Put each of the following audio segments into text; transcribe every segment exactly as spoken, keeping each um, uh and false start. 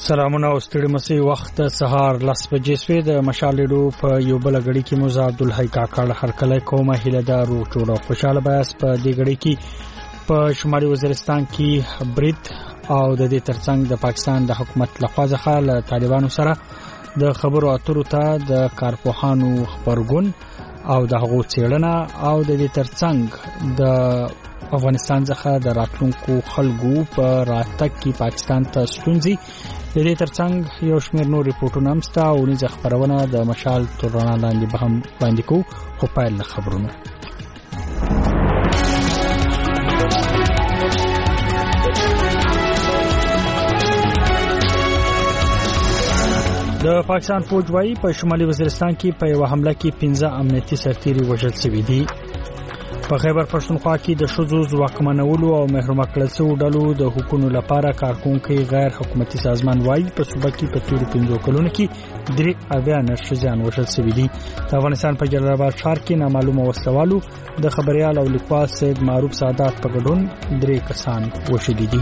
سلامونه او ستړي مسي وخت سهار لس بجې سوي د مشالېډو په یو بل غړي کې موزه عبدالحی کاکړ هر کله کومه هیله دار او ټوله خوشاله بیاس په دې غړي کې په شمالي وزیرستان کې برید او د دې ترڅنګ د پاکستان د حکومت لخوا ځخه له طالبانو سره د خبرو اترو ته د کارپوهانو خبرګون او د هغو څېړنه او د دې ترڅنګ د افغانستان څخه د راتلونکو خلکو په راتګ کې پاکستان ته ستونزې د دې ترڅنګ یو شمېر نور ریپورتونه هم شته او نيزه خبرونه د مشال تورنا لاندې به هم وړاندې کوو خو پیل له خبرونو. د پاکستان فوج وايي په شمالي وزیرستان کې په یو حمله کې پنځه امنیتي سرتیري وژل شوي دي. په خیبر پښتونخوا کې د شذو ځواکمنولو او محروم کړل شوو ډلو د حکومت لپاره کارکونکي غیر حکومتي سازمان وايي په صوبه کې په تیرو پنځو کلونو کې درې اویا نشریان وژل شوي دي. د افغانستان په جلال آباد ښار کې نامعلومه وسلوالو د خبريال او لیکوال سید معروف سادات په ګډون درې کسان وژلي دي.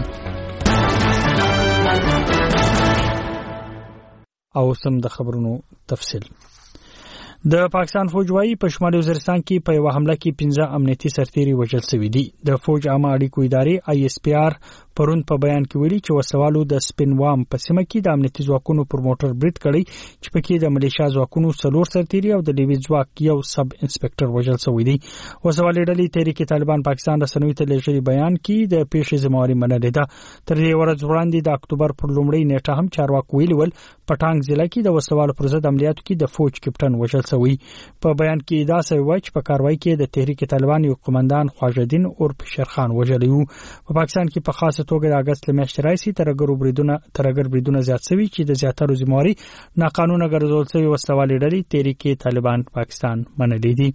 او سم د خبرونو تفصیل. د پاکستان فوج وايي په شمالي وزیرستان کې په یو حمله کې پنځه امنیتي سرتیري وژل شوي دي. د فوج عامه اړیکو ادارې آی اس پی آر پرون په بیان کې ویلي چې وسوالو د سپینوام په سیمه کې د امنیتي ځواکونو پر موټر برید کړی چې پکې د ملیشیا ځواکونو څلور سرتیري او د لیوي ځواک یو سب انسپکټر وژل شوی دی. وسوالې ډلې تحریک طالبان پاکستان رسنوي ته لېږلي بیان کې د پیښې ذمہواري منلې ده. تر دې ورځ وړاندې د اکتوبر پر لومړۍ نیټه هم چارواکو ویلي ول پټانګ ضلع کې د وسوالو پر ضد عملیاتو کې د فوج کپټن وژل شوی. په بیان کې دا شوی چې په کاروایی کې د تحریک طالبان یو قومندان خواجدین اور پشرخان وژلی وو. په پاکستان کې په خاصه توګه د اگست لمیاشتې راځي ترګرو بریدونه ترګر بریدونه زیات شوي چې د زیاترو ذمہواري ناقانونه ګرځول شوی وسوالې ډلې تحریک طالبان پاکستان منلې دي.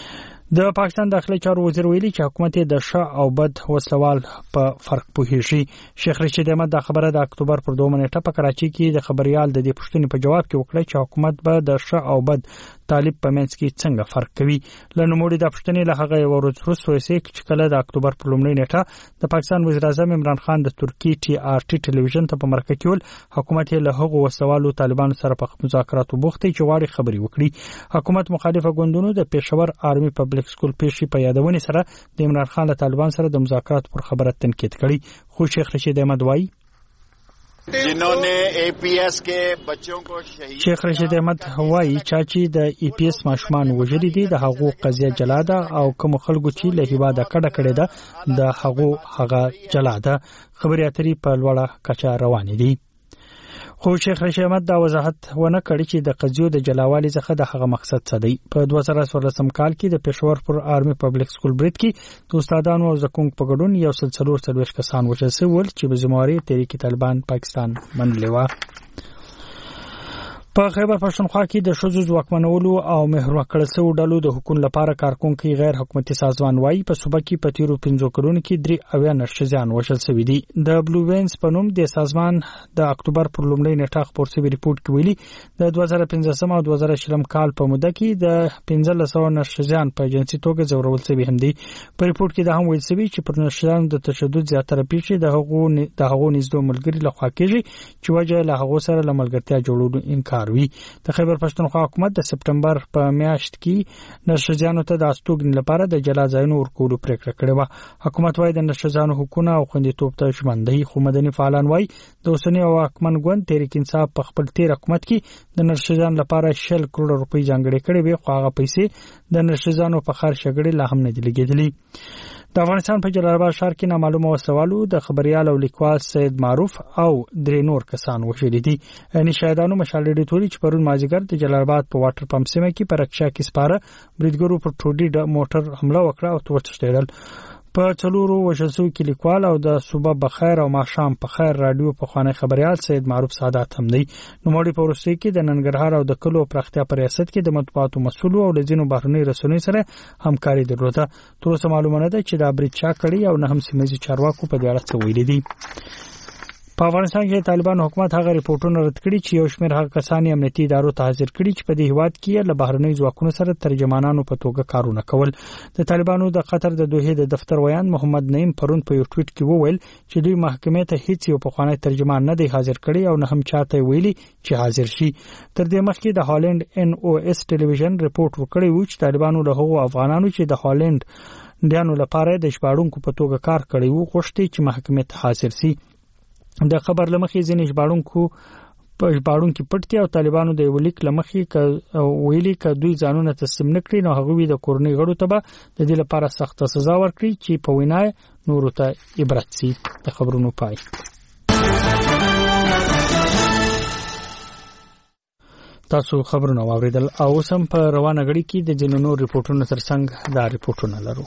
د پاکستان داخلي چارو وزیر ویلي چې حکومت د ښه او بد وسوال په فرق پوهیږي. شیخ رشید احمد د خبره د اکتوبر پر دوه نیټه په کراچي کې د خبريال د دې پوښتنې په جواب کې وکړه چې حکومت به د ښه او بد طالب په منځ کې څنګه فرق کوي. لنوموړي د پوښتنې له هغه ورځ وروسته چې کله د اکتوبر پر لومړۍ نیټه د پاکستان وزیر اعظم عمران خان د ترکی ټي آر ټي ټلویزیون ته په مرکه کې ول حکومت له هغو وسوالو طالبانو سره په مذاکراتو بوختي چې واړي خبري وکړي. حکومت مخالفه ګوندونو د پېښور آرمي پبلک سکول پیشي په یادونه سره د عمران خان له طالبان سره د مذاکرات پر خبره تنقید کړي. خو شیخ رشید احمد وايي जिन्होंने एपीएस के बच्चों को शहीद شیخ رشید احمد وايي چې د ای پی ایس ماشومان وژلي دي د هغو قضیه جلاده او کوم خلکو چې له هیواده کډه کړي ده د هغو هغه جلاده خبري اترې په لوړه کچه روان دي. خو شیخ رشید احمد دا وضاحت ونه کړی چې د قضیو د جلاوالي څخه د هغه مقصد څه دی. په دوه زره څوارلسم کال کې د پېښور پر آرمي پبلک سکول برید کې د استادانو او زکونګ په ګډون یو سل څلور څلوېښت کسان وژل شول چې په ذمہواري تحریک طالبان پاکستان منلې و. په خیبر پښتونخوا کې د شذو ځواکمنولو او محروم کړل شوو ډلو د حکومت لپاره کارکونکي غیر حکومتي سازمان وايي په صوبه کې په تیرو پنځو کلونو کې درې اویا نشریان وژل شوي دي. د بلو وینز په نوم د سازمان د اکتوبر پر لومړۍ نیټه خپور شوی ریپورت کې ویلي د دوه زره پنځم او دوه زره شلم کال په موده کې د پنځه سوه نشریان په جنسي توګه ځورول شوي هم دي. په ریپورت کې دا هم ویل شوی چې پر نشریان د تشدد زیاتره پیښې د هغو د هغو نږدې ملګري لخوا کېږي چې وجه له هغو سره له ملګرتیا جوړولو انکار وي. د خیبر پښتونخوا حکومت د سپټمبر په میاشت کې نشریانو ته د استوګنې لپاره د جلا ځایونو ورکولو پریکړه کړې و. حکومت وايي د نشریانو حقوقونه او خوندیتوب ته ژمن دی. خو مدني فعالان وايي د اوسنی او حکمن ګوند تحریک انصاف په خپل تیر حکومت کې د نشریانو لپاره شل کروڑ روپۍ ځانګړې کړې وي خو هغه پیسې د نشریانو په خار شګړې لا هم نه دي لګېدلې. د افغانستان په جلال آباد ښار کې نامعلومه وسوالو د خبريال او لیکوال سید معروف او درې نور کسان وژلي دي. یعنی شاهدانو مشالېډې ټولي چې پرون مازیګر د جلال آباد په واټر پمپ سیمه کې په رکشا کې سپاره بریدګرو پر ټوډي د موټر حمله وکړه او وتښتېدل. په څلورو وژل شوي کې لیکوال او د صوبه بخیر او ماښام په خیر رادیو په خواني خبريال سید معروف سادات هم دی. نوموړي په وروستي کې د ننګرهار او د کلو پرختیا پر ریاست کې د مطبوعاتو مسؤل او لزینو بهرنۍ رسنۍ سره همکاري درلوده. تر اوسه معلومه نه ده چې دا برید چا کړی او نه هم سیمه چارواکو په دې اړه څه ویلي دي. په افغانستان کې طالبان حکومت هغه ریپورتونه رد کړي چې یو شمېر هغه کسان امنیتي ادارو ته حاضر کړي چې په دې هیواد کې له بهرنۍ ځواکونو سره ترجمانانو په توګه کارونه کول. د طالبانو د قطر د دوحې د دفتر ویان محمد نعیم پرون په یو ټویټ کې وویل چې دوی محکمې ته هیڅ یو پخوانی ترجمان نه دی حاضر کړي او نه هم چاته ویلي چې حاضر شي. تر دې مخکې د هالند ان او اس ټلویزیون ریپورت ورکړی و چې طالبانو له هغو افغانانو چې د هالند دیانو لپاره د ژباړونکو په توګه کار کړی وو غوښتي چې محکمې ته حاضر شي. د خبر لمخې ځینې ژباړونکو په ژباړونکو پټتي او طالبانو د ولیک لمخې ک ویلي ک دوی ځانونه تسلیم نکړي نو هغه وی د کورنۍ غړو ته به د دې لپاره سخت سزا ورکړي چې په وینا نورو ته عبرت سي. د خبرونو پای. تاسو خبرونه واوریدل او سم په روانه غړي کې د جنونو ریپورتونو ترڅنګ دا ریپورتونه لرو.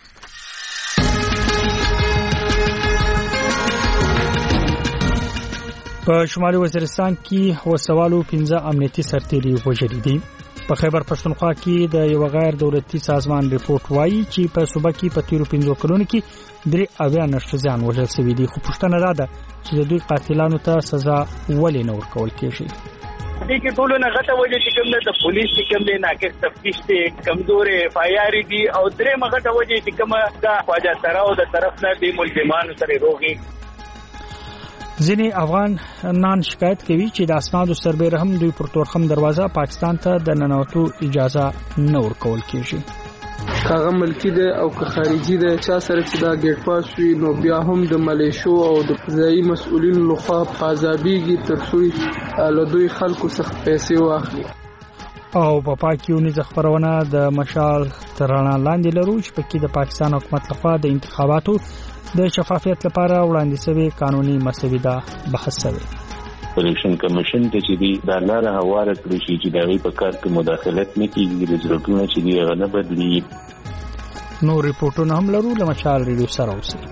په شمالي وزیرستان کې وسوالو پنځه امنیتي سرتیري وژل دي. په خیبر پښتونخوا کې د یو غیر دولتي سازمان ریپورت وایي چې په صوبه کې په تیرو پنځو کلونو کې درې اویا نشټزان وژل شوي دي. خو پښتنه را ده چې د دوی قاتلانو ته سزا ولې نه ورکول کېږي. دې کې ټول نه غته وجه چې کوم د پولیس چې کوم نه ناقص تفتیش دي کمزورې فایاري دي او درې مغه وجه چې کوم د خواجه تراو د طرف نه د ملزمانو سره روغي. ځینې افغانان شکایت کوي چې د اسنادو سربېره هم دوی پر تورخم دروازه پاکستان ته د ننوتو اجازه نه ورکول کېږي. کاغه ملکی ده او که خارجي ده چا سره چې دا ګیټ پاس وي نو بیا هم د ملیشو او د فضایي مسؤلینو لخوا پازابیږي تر څو له دوی خلکو څخه پیسې واخلي. او په پاکستان د خبرونه د مشال ترانه لاندې لرو چې پکې د پاکستان حکومت لخوا د انتخاباتو د شفافیت لپاره وړاندې شوی قانوني مسوده بحث شوی. الیکشن کمیشن ته چې دی د لاره هواره کړی شي چې دغه په کار کې مداخلت نه کیږي رزلټونه چې دی هغه نه بدلی. نو ریپورتونه هم لرو له مشال ریډیو سره اوسئ.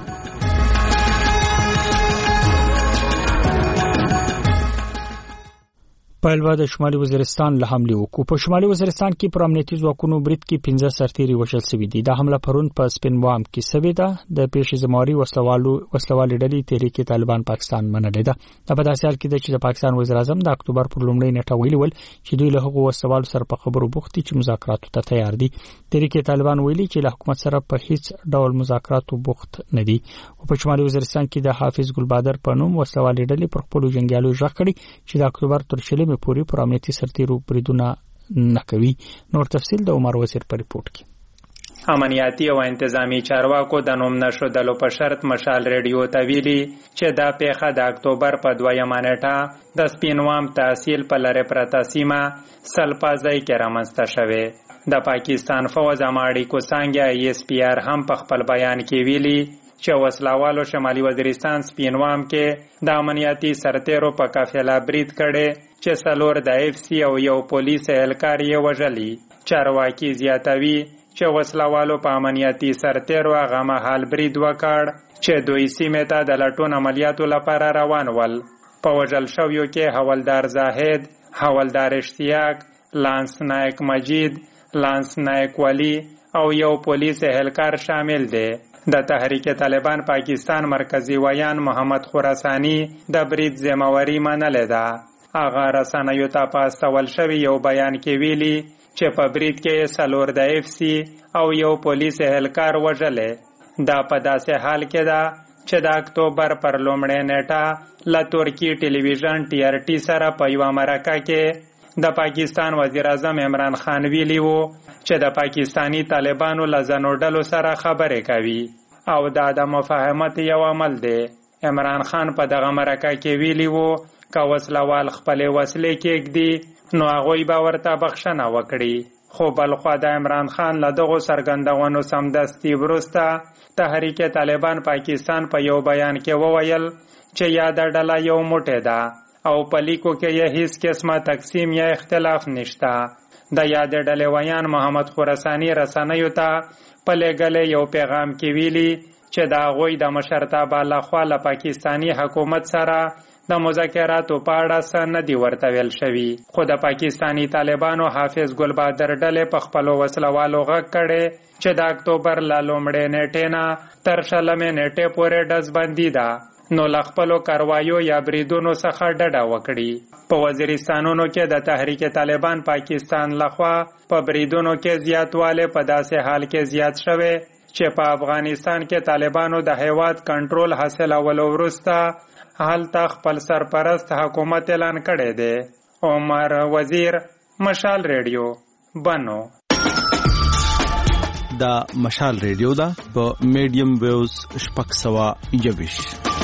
پهلوا د شمالي وزیرستان له حمله وکړو. په شمالي وزیرستان کې پر امنیتي ځواکونو برید کې پنځه سرتیري وژل شوي دي. دا حمله پرون په سپینوام کې شوې ده. د پیښې زمواري وسلوالو وسلوالې ډلې تحریک طالبان پاکستان منلې ده. دا په داسې حال کې ده چې د پاکستان وزیر اعظم د اکتوبر پر لومړۍ نیټه ویلي ول چې دوی له هغو وسلوالو سره په خبرو بوخت دي چې مذاکراتو ته تیار دي. تحریک طالبان ویلي چې له حکومت سره په هیڅ ډول مذاکراتو بوخت نه دي. په شمالي وزیرستان کې د حافظ ګلبادر په نوم وسلوالې ډلې پر خپل جنگیالو ژغ کړي چې د اکتوبر تر شلمې پورې پر امنیتي سرتیرو بریدونه نه کوي. نور تفصیل د عمر وزیر په ریپورت کې. امنیتي او انتظامی چارواکو د نوم نشودلو په شرط مشال ریډیو ته ویلي چې دا پیښه د اکتوبر په دویمه نیټه د سپینوام تحصیل په لارې پرته سیمه سلپازۍ کې رامنځته شوې. د پاکستان فوج اماړیکو څنګه ای اس پی آر هم په خپل بیان کې ویلي چې وسلوالو شمالي وزیرستان سپینوام کې د امنیتي سرتیرو په قافله برید کړي چې څلور د اف سی او یو پولیس اهلکار یې وژلي. چارواکي زیاتوي چې وسلوالو په امنیتي سرتیرو هغه مهال برید وکړ چې دوی سیمې ته د لټون عملیاتو لپاره روان ول. په وژل شویو کې حوالدار زاهد، حوالدار اشتیاق، لانس نایک مجید، لانس نایک ولی او یو پولیس اهلکار شامل دي. د تحریک طالبان پاکستان مرکزی ویان محمد خراسانی د برید ذمہواری منلې ده. هغه رسنیو ته په استول شوی یو بیان کې ویلي چې په برید کې څلور د اف سی او یو پولیس اهلکار وژلې. دا په داسې حال کې ده چې د اکتوبر پر لومړۍ نیټه له ترکی ټلویزیون ټي آر ټي سره په یوه مرکه کې د پاکستان وزیر اعظم عمران خان ویلي وو چې د پاکستانی طالبانو له ځینو ډلو سره خبرې کوي او دا د مفاهمت یو عمل دی. عمران خان په دغه مرکه کې ویلي وو که وسلوال خپلې وسلې کېږدي نو هغوی به ورته بخښنه وکړي. خو بلخوا د عمران خان له دغو څرګندونو سمدستي وروسته تحریک طالبان پاکستان په یو بیان کې وویل چې یاده ډله یو موټی ده او په لیکو کې یې هیڅ قسمه تقسیم یا اختلاف نشته. د یادې ډلې ویان محمد خراسانی رسنیو ته په لېږلې یو پیغام کې ویلي چې د هغوی د مشرتابه لخوا له پاکستانی حکومت سره د مذاکراتو په اړه څه نه دي ورته ویل شوي. خو د پاکستانی طالبانو حافظ ګلبادر ډلې په خپلو وسلوالو غږ کړی چې د اکتوبر له لومړۍ نیټې نه تر شلمې نیټې پورې ډزبندي ده نو لخپلو کاروایو یا بریدونو څخه ډډه وکړي. په وزیرستانونو کې د تحریک طالبان پاکستان لخوا په بریدونو کې زیاتواله په داسې حال کې زیات شوه چې په افغانستان کې طالبانو د هیواد کنټرول حاصلولو وروسته هلته خپل سرپرست حکومت اعلان کړی دی. عمر وزیر، مشال ریډیو، بنو. دا مشال ریډیو دا په میډیم ویوز شپږ سوه یوویش.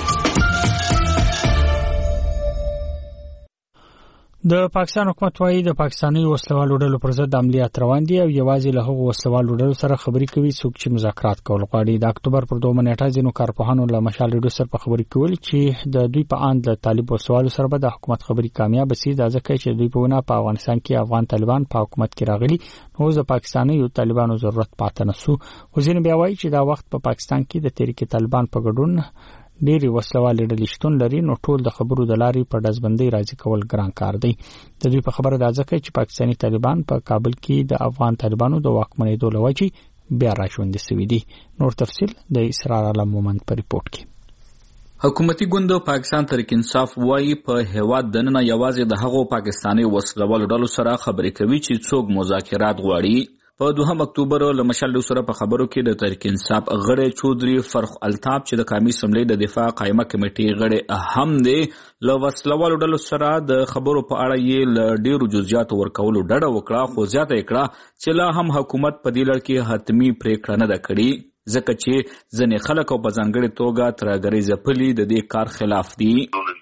د پاکستان حکومت وايي د پاکستاني وسلوالو ډلو پر ضد عملیات روان دي او یوازې له هغو وسلوالو ډلو سره خبرې کوي څوک چې مذاکرات کول غواړي. د اکتوبر پر دوه نیټه ځینو کارپوهانو له مشال ریډیو سره په خبرې کول چې د دوی په اند له طالب وسلوالو سره به د حکومت خبرې کامیاب شي، دا ځکه چې دوی په ونه په افغانستان کې افغان طالبان په حکومت کې راغلي، نو د پاکستاني طالبانو ضرورت پاتې نه سو. وزیر بیا وايي چې دا وخت په پاکستان کې د تحریک طالبان په ګډون ډېری وسلوالې ډلې شتون لري، نو ټول د خبرو د لارې په ډزبندۍ راځي کول ګران کار دی. د دوی په خبره دا ځکه چې پاکستاني طالبان په کابل کې د افغان طالبانو د واکمنېدو له وجې بیا راژوندي شوي دي. نور تفصیل د اسرار عالم مومند په ریپورت کې. حکومتي ګوند پاکستان تحریک انصاف وايي په هیواد دننه یوازې د هغو پاکستاني وسلوالو ډلو سره خبرې کوي چې څوک مذاکرات غواړي. په دوهم اکتوبر له مشال سره په خبرو کې د تحریک انصاف غړی چودري فرخ الطاف چې د قومي اسمبلی د دفاع قائمه کمیټې غړی اهم دی، له وسلوالو ډلو سره د خبرو په اړه یې له ډیرو جزئیاتو ورکولو ډډه وکړه، خو زیاته یې کړه چې لا هم حکومت په دې لړ کې حتمي پریکړه نه ده کړې، ځکه چې ځینې خلک او په ځانګړې توګه ترهګرۍ ځپلي د دې کار خلاف دي.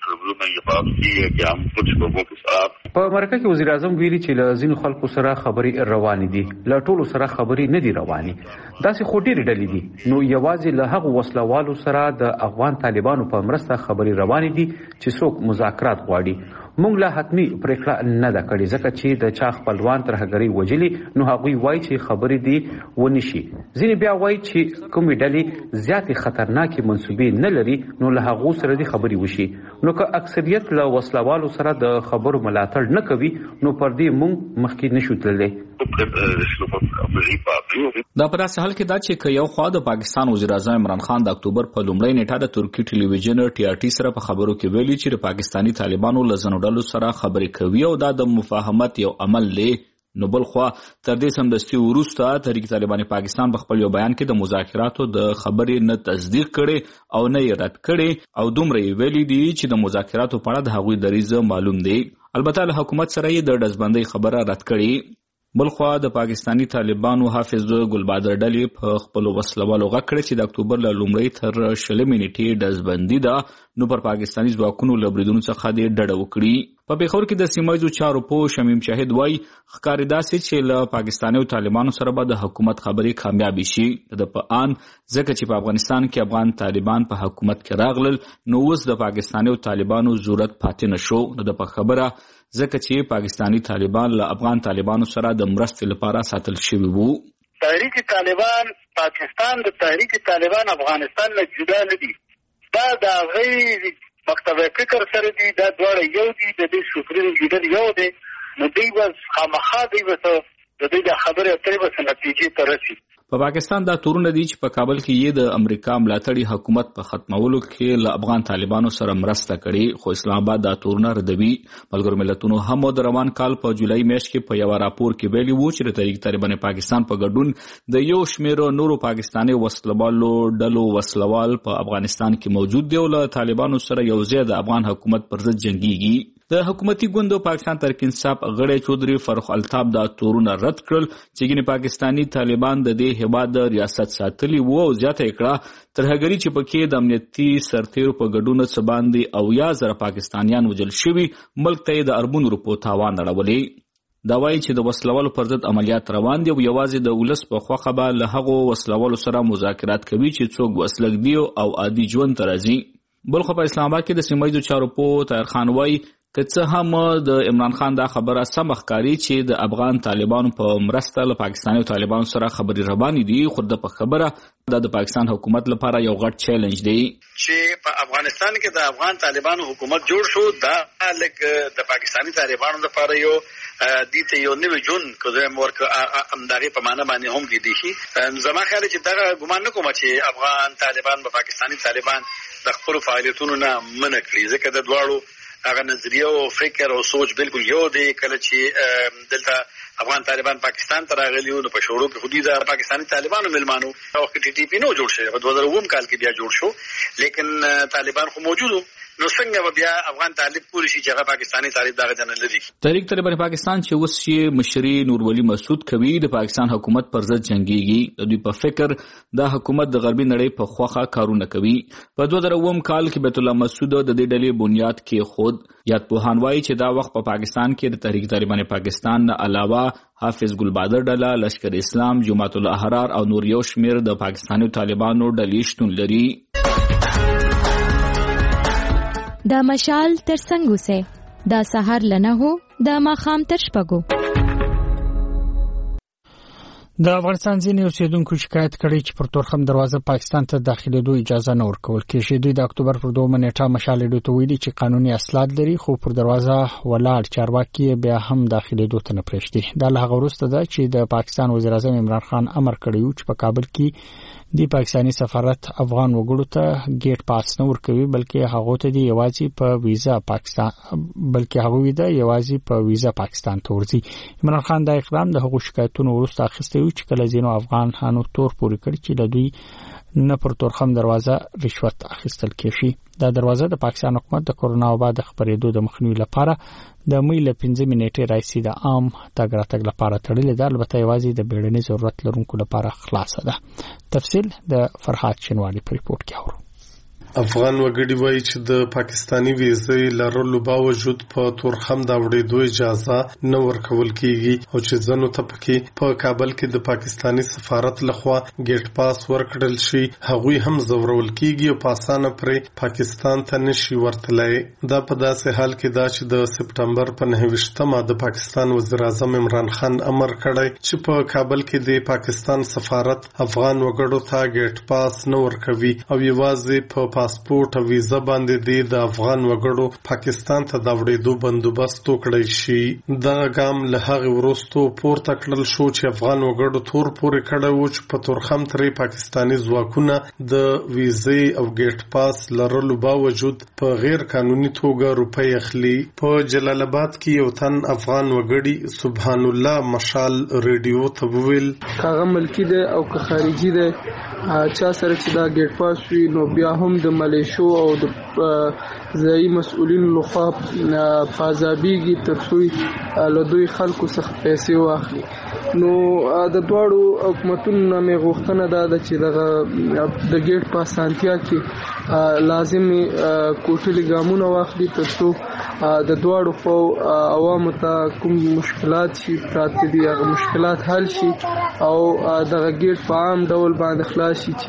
په مرکه کې وزیر اعظم ویلي چې له ځینو خلکو سره خبرې روانې دي، له ټولو سره خبرې نه دي روانې، داسې خو ډېرې ډلې دي، نو یوازې له هغو وسلوالو سره د افغان طالبانو په مرسته خبرې روانې دي چې څوک مذاکرات غواړي. موږ لا حتمي پریکړه نه ده کړې ځکه چې د چا خپلوان ترهګرۍ وجلي، نو هغوی وایي چې خبرې دي ونشي. ځینې بیا وایي چې کومې ډلې زیاتې خطرناکې منصوبې نه لري، نو له هغو سره دې خبرې وشي. نو که اکثریت له وسلوالو سره د خبرو ملاتړ نه کوي، نو پر دې موږ مخکې نشو تللی. دا په داسې حال کې دا چې که یو خوا د پاکستان وزیر اعظم عمران خان د اکتوبر په لومړۍ نیټه د ترکي ټلویزیون ټي آر ټي سره په خبرو کې ویلي چې د پاکستاني طالبانو له ځینو ډلو سره خبرې کوي او دا د مفاهمت یو عمل دی، نو بل خوا تر دې سمدستي وروسته تحریک طالبان پاکستان په خپل یو بیان کې د مذاکراتو د خبرې نه تصدیق کړي او نه یې رد کړي او دومره یې ویلي دي چې د مذاکراتو په اړه د هغوی دریځ معلوم دی. البته له حکومت سره یې د ډزبندۍ خبره رد کړي. بل خوا د پاکستاني طالبانو حافظ ګلبادر ډلې په خپلو وسلوالو غږ کړی چې د اکتوبر له لومړۍ تر شلمې نیټې ډزبندي ده، نو پر پاکستاني ځواکونو له بریدونو څخه دې ډډه وکړي. په پېښور کې د سیمه ییزو چارو پوه شمیم شاهد وایي ښکاري داسې چې له پاکستاني طالبانو سره به د حکومت خبرې کامیابې شي. د په آن ځکه چې په افغانستان کې افغان طالبان په حکومت کې راغلل، نو اوس د پاکستاني طالبانو ضرورت پاتې نه شو. نو د په خبره ځکه چې پاکستاني طالبان له افغان طالبانو سره د مرستې لپاره ساتل شوي وو. تحریک طالبان پاکستان د تحریک طالبان افغانستان نه جدا نه دي، دا د هغوی مکتب فکر سره دي، دا دواړه یو دي، د دې سوپریم لیډر یو دی، نو دوی به خامخا دوی به د دوی د خبرې اترې به نتیجې ته رسي. په پاکستان دا تورونه دي چې په کابل کې یې د امریکا ملاتړي حکومت په ختمولو کې له افغان طالبانو سره مرسته کړي، خو اسلام آباد دا تورونه ردوي. ملګرو ملتونو هم د روان کال په جولای میاشت کې په یو راپور کې ویلي وو چې د تحریک طالبان پاکستان په ګډون د یو شمېر نورو پاکستاني وسلوالو ډلو وسلوال په افغانستان کې موجود دی او له طالبانو سره یو ځای د افغان حکومت پر ضد جنګيږي. د حکومتي ګوند پاکستان تحریک انصاف غړی چودري فرخ الطاف دا تورونه رد کړل چې ګینه پاکستاني طالبان د دې هیواد ریاست ساتلی وو او زیاته کړه ترهګری چې پکې د امنیتي سرتیرو په ګډون څخه باندې او یا زره پاکستانیان وجل شوي، ملک ته د اربون روپو تاوان راولي. دا وایي چې د وسلوالو پر ضد عملیات روان دي او یوازې د ولس په خوخه به له هغو وسلوالو سره مذاکرات کوي چې څوک وسلګ دی او عادي ژوند ته راځي. بلخو په اسلام آباد کې د سیمه ییزو چارو پوه طاهر خان وایي که څه هم د عمران خان دا خبره سم ښکاري چې د افغان طالبانو په مرسته له پاکستاني طالبانو سره خبرې روانې دي، خو د په خبره دا د پاکستان حکومت لپاره یو غټ چیلنج دی چې په افغانستان کې د افغان طالبانو حکومت جوړ شو. دا لکه د پاکستاني طالبانو لپاره یو دې ته یو نوی جون کوم ورک امداري په معنا باندې هم کې دي شي. زما خیال چې دا ګمان نه کوم چې افغان طالبان په پاکستاني طالبان د خپل فعالیتونو نه منع کړي، ځکه د دواړو هغه نظریه او فکر او سوچ بالکل یو دی. کله چې دلته افغان طالبان پاکستان ته راغلي نو په شروع کې خودي د پاکستاني طالبانو ملمانو او ټي ټي پی نو جوړ شوی، په دوه زره اووه کال کې بیا جوړ شو، لیکن طالبان خو موجودو. نو څنګه بیا افغان طالب پوری شي چې هغه پاکستاني طالب دغه جن لري. تحریک طالبان پاکستان چې اوس یې مشري نور ولی مسعود کوي د پاکستان حکومت پر ضد جنگيږي، د دوی په فکر د حکومت د غربي نړۍ په خوخه کارونه کوي. په دوه زره اووه کال کې بیت الله مسعود د دې ډلې بنیاد کې خود یاد پوهان وایي چې دا وخت په پا پاکستان کې د تحریک طالبان پاکستان نه علاوه حافظ ګل بادر ډله، لشکر اسلام، جماعت الاحرار او نور یو شمیر د پاکستاني طالبانو ډلې شتون لري. دا مشال تر څنګه سه دا سحر لنه هو دا ماخام تر شپګو. د افغانستان ځینې اوسیدونکو شکایت کړی چې پر تورخم دروازه پاکستان ته داخلېدو اجازه نه ورکول کېږي. دوی د اکتوبر پر دوه نیټه مشال ډو ته ویلي چې قانوني اسناد لري، خو پر دروازه ولاړ چارواکي بیا هم داخلېدو ته نه پرېږدي. دا له هغه وروسته ده چې د پاکستان وزیر اعظم عمران خان امر کړی و چې په کابل کې د پاکستاني سفارت افغان وګړو ته گیټ پاس نه ورکوي، بلکې هغه ته دی یوازې په ویزا پاکستان بلکې هغه دی یوازې په ویزا پاکستان ته ورځي. عمران خان دا اقدام د هغو شکایتونو وروسته اخیستی و چې کله ځینو افغانانو تور پورې کړ چې له دوی نه پر تورخم دروازه رشوت اخیستل کېږي. دا دروازه د پاکستان حکومت د کورونا وبا د خبرېدو د مخنیوي لپاره د مې له پنځه نیټې راځي د عام تګ راتګ لپاره تړلې ده، البته یوازې د بیړني ضرورت لرونکو لپاره خلاصه ده. تفصیل د فرحات شنوالي په ریپورت کې اورو. افغان وګړي وایي چې د پاکستاني ویزې لرلو باوجود په تورخم د وړېدو اجازه نه ورکول کیږي او چې ځنو ته پکې په کابل کې د پاکستاني سفارت لخوا گیټ پاس ورکړل شي، هغوی هم زورول کیږي او په اسانه پرې پاکستان ته نشي ورتلای. دا په داسې حال کې دا چې د سپټمبر په نهه ویشتمه د پاکستان وزیر اعظم عمران خان امر کړی چې په کابل کې د پاکستان سفارت افغان وګړو ته گیټ پاس نه ورکوي او یوازې په پاسپورت او ویزا باندې دی د افغان وګړو پاکستان ته د وړېدو بندوبست وکړی شي. دا ګام له هغې وروسته پورته کړل شو چې افغان وګړو تور پورې کړی و چې په تورخم ترې پاکستاني ځواکونه د ویزې او ګیټ پاس لرلو باوجود په غیر قانوني توګه روپۍ اخلي. په جلال آباد کې یو تن افغان وګړي سبحان الله مشال ریډیو ته وویل هغه ملکی دی او که خارجي دی چا سره چې دا ګیټ پاس وي نو بیا هم د ملیشو او د ځایي مسؤلینو لخوا پازابیږي تر څو له دوی خلکو څخه پیسې واخلي. نو د دواړو حکومتونو نه مې غوښتنه دا ده چې دغه د ګیټ په اسانتیا کې لازمي کوټلي ګامونه واخلي تر څو د دواړو خو عوامو ته کوم مشکلات شي پراته دي هغه مشکلات حل شي او دغه ګیټ په عام ډول باندې خلاص شي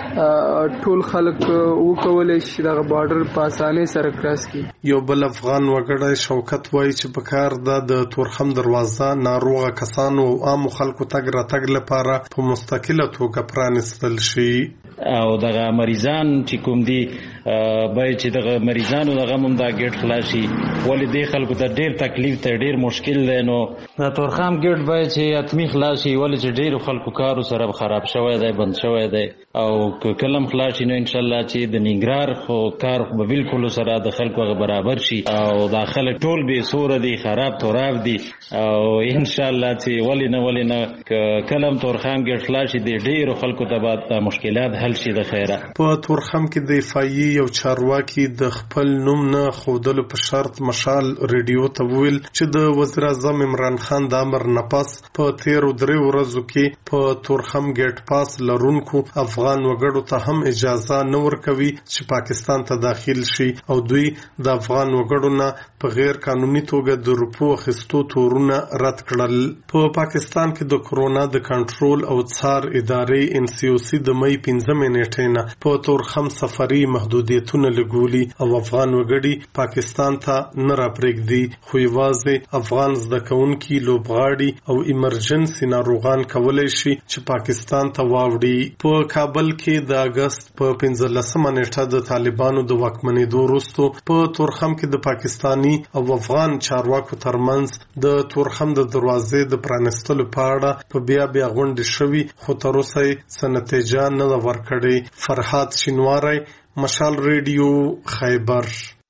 چې ټول خلک وکولای شي دغه بارډر په اسانۍ سره کراس کړي. یو بل افغان وګړی شوکت وایي چې په کار ده د تورخم دروازه ناروغه کسانو او عامو خلکو تګ راتګ لپاره په مستقله توګه پرانیستل شي او دغه مریضان چې کوم دي باید چې دغه مریضانو دغه هم دا ګیټ خلاص شي، ولې دې خلکو ته ډېر تکلیف ته ډېر مشکل دی. نو د تورخم ګیټ باید چې حتمي خلاص شي، ولې چې ډېرو خلکو کارو سره خراب شوی دی، بند شوی دی او که کله هم خلاص شي نو انشاءالله چې د ننګرهار خو کار به بالکل سره د خلکو هغه برابر شي او دا خلک ټول بې سوره دي، خراب توراب دي او انشاءالله چې ولې نه ولې نه که کله هم تورخم ګیټ خلاص شي د ډېرو خلکو ته به مشکلات حل شي. د خیره په تورخم کې د دفاعي یو چارواکي د خپل نوم نه ښودلو په شرط مشال ریډیو ته وویل چې د وزیر اعظم عمران خان د امر نه پس په تیرو درې ورځو کې په تورخم ګیټ پاس لرونکو افغان وګړو ته هم اجازه نه ورکوي چې پاکستان ته داخل شي او دوی د افغان وګړو نه په غیر قانوني توګه د روپو اخیستو تورونه رد کړل. په پاکستان کې د کورونا د کنټرول او څار ادارې ان سی او سی د مې پنځمې نیټې نه په تورخم سفري محدودیتونه توپونه لګولي او افغان وګړي پاکستان ته نه راپرېږدي، خو یوازې افغان زده کوونکي، لوبغاړي او ایمرجنسي ناروغان کولی شي چې پاکستان ته واوړي. په کابل کې د اګست په پنځلسمه نیټه د طالبانو د واکمنېدو وروسته په تورخم کې د پاکستاني او افغان چارواکو ترمنځ د تورخم د دروازې د پرانستلو په اړه په بیا بیا غونډې شوي، خو تر اوسه یې څه نتیجه نه ده ورکړې. فرحات شینواری، مشال ریډیو، خیبر.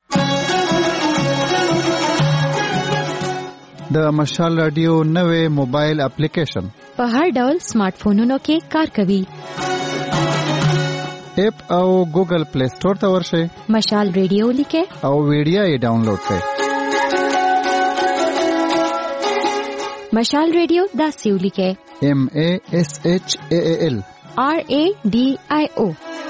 د مشال رادیو نوې موبایل اپلیکیشن په هر ډول سمارټ فونونو کې کار کوي. اپ او ګوګل پلی سٹور ته ورشئ، مشال ریډیو لیکئ او ویډیو یې ډاونلوډ کړئ. مشال ریډیو داسې ولیکئ: ایم ا اس ایچ ا ال آر ا ډي آی او.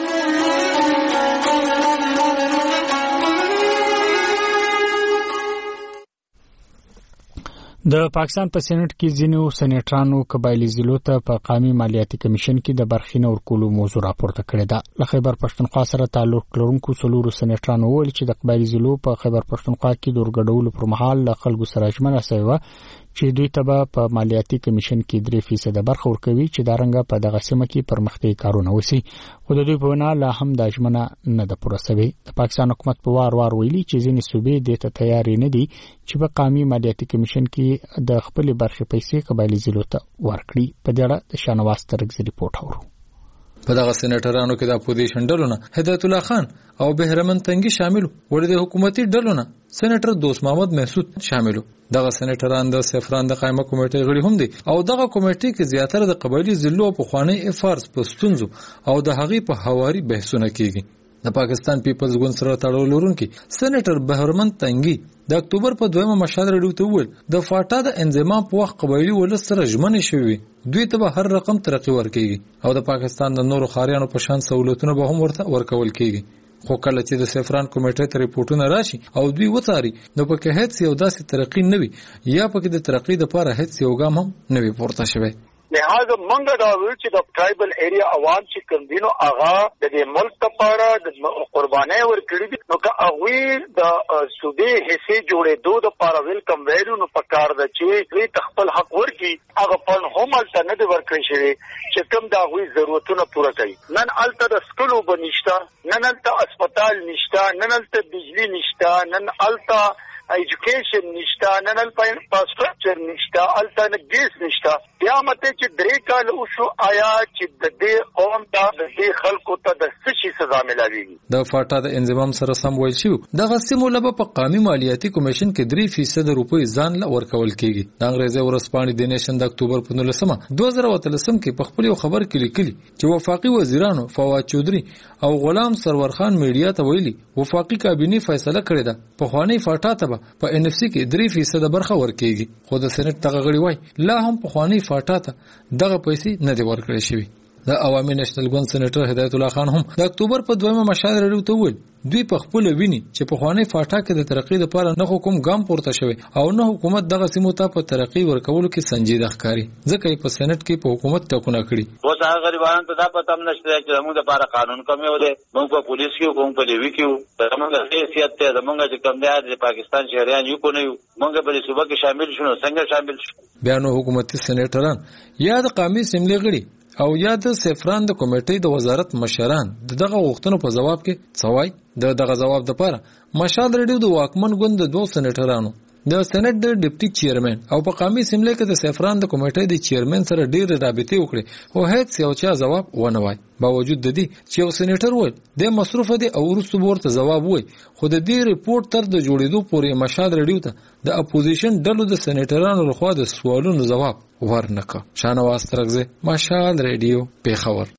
د پاکستان په سېنات کې ځینو سېنیټرانو قبایلی ضلعو ته په قومي مالیاتي کمیشن کې د برخې نه ورکولو موضوع راپورته کړې ده. له خیبر پښتونخوا سره تعلق لرونکو څلورو سېنیټرانو وویل چې د قبایلی ضلعو په خیبر پښتونخوا کې د ورګډولو پر مهال له خلکو سره ژمنه شوې وه چې دوی ته به په مالیاتي کمیشن کې درې فیصده برخه ورکوي چې دا رنګه په دغه سیمه کې پرمختګ کارونه وسی، خو د دوی په وینا لا هم دا ژمنه نه ده پوره شوې. د پاکستان حکومت په وار وار ویلي چې ځینې صوبې دې ته تیار نه دي چې په قومي مالیاتي کمیشن کې د خپل برخې پیسې قبایلی ضلعو ته ورکړي. په دې اړه د شانواز ترکزي رپورټ اورو. په دغه سېنیټرانو کې د اپوزیشن ډلو نه هدایت الله خان او بهرمن تنګي شامل ول، د حکومتي ډلو نه سېنیټر دوست محمد محسود شامل. دغه سېنیټران د سفران د قائمه کمیټې غړي هم دي او دغه کمیټې کې زیاتره د قبایلی ضلعو په خوانی افارس په ستونزو او د هغې په حواري بحثونه کیږي. د پاکستان پیپلز ګوند سره تړاو لرونکي سېنیټر بهرمن تنګي د اکتوبر په دویمه مشال رډیو ته وویل د فاټا د انضمام په وخت قبایلی ولس سره ژمنې شوي دوی ته به هر رقم ترقی ورکیږي او د پاکستان د نورو خاریانو په شان سہولتونه به هم ورته ورکول کیږي. خو کله چې د سفران کمیټې ته ریپورتونه راشي او دوی وڅاري نو پکې هیڅ یو داسې ترقی نه وي یا پکې د ترقی لپاره هیڅ یو ګام هم نه وي پورته شوی. لہذا منګه دا ویل چې د ټرایبل ایریا عوام چې کوم دینو هغه د دې ملک لپاره د قربانۍ ورکړي دي، نو که هغه د صوبې حصے جوړېدو د لپاره ویلکم ویلو نو پکار ده چې دوی خپل حق ورکړي. هغه په هم الته نه دی ورکړي شوی چې کوم د هغوی ضرورتونه پوره کړي. نن الته د سکولو به نشته، نن الته اسپیټال نشته، نن الته بجلی نشته، نن الته ایجوکیشن نشته، نن الته انفراستراکچر نشته، الته نه ګیس نشته. بیا مته چې درې کال وشو آیا چې د دې قوم ته د دې خلکو ته د څه شي سزا ملاويږي. د فاټا د انضمام سره سم ویل شو دغه سیمو لپاره په قومي مالیاتي کمیشن کې درې فیصد روپۍ ځان له ورکول کیږي. د انګریزي ورسپانې د نیشن د اکتوبر په نولسمه دوه زره اتلسم کې په خپل خبر کې لیکلي چې وفاقي وزیرانو فواد چودري او غلام سرور خان میډیا ته ویلي وفاقي کابینه فیصله کړې ده په خوانی فاټا ته په ان اف سي کې درې فیصد برخه ورکیږي، خو د سېنات دغه غړي وای لا هم په خوانی فاټا ته دغه پیسې نه دی ورکړل شوی. د عوامي نېشنل ګوند سېنیټر هدایت الله خان هم د اکتوبر په دویمه مشال رډیو ته وویل دوی په خپل ویني چې په خوانی فاټا کې د ترقی لپاره نه حکومت ګام پورته شوی او نه حکومت دغه سیمو ته په ترقی ورکولو کې سنجیده ښکاری، ځکه په سېنات کې په حکومت ټاکنه کړي. اوس هغه غریبانو ته دا پته هم نشته چې موږ لپاره قانون کوم یو دی، موږ په پولیس کې کوم په لیوي کې زموږ حیثیت ته زموږ چې کوم دی د پاکستان شهریان یو کو نه یو، موږ په صوبه کې شامل شونو څنګه شامل شو. بیا نو حکومتي سېنیټران یا د قومي اسمبلی غړي او یا د سفران د کمیټې د وزارت مشران دغه غوښتنو په جواب کې څوای د دغه جواب لپاره مشال رډیو د واکمن ګوند د دوه سېنیټرانو د سېنات د ډیپټي چیرمن او په قومي اسمبلی کې د سفران د کمیټې د چیرمن سره ډېر رابطې وکړي او هیڅ یو چا جواب ونه وای. باوجود د دې چې یو سېنیټر وای د مصروف دي او ورسته ورته جواب وای، خو د دې ریپورت تر د جوړېدو پورې مشال رډیو ته د اپوزیشن ډلو د سېنیټرانو لخوا د سوالونو جواب ورنکړ. شانواز ترکزي، مشال رډیو، پیښور.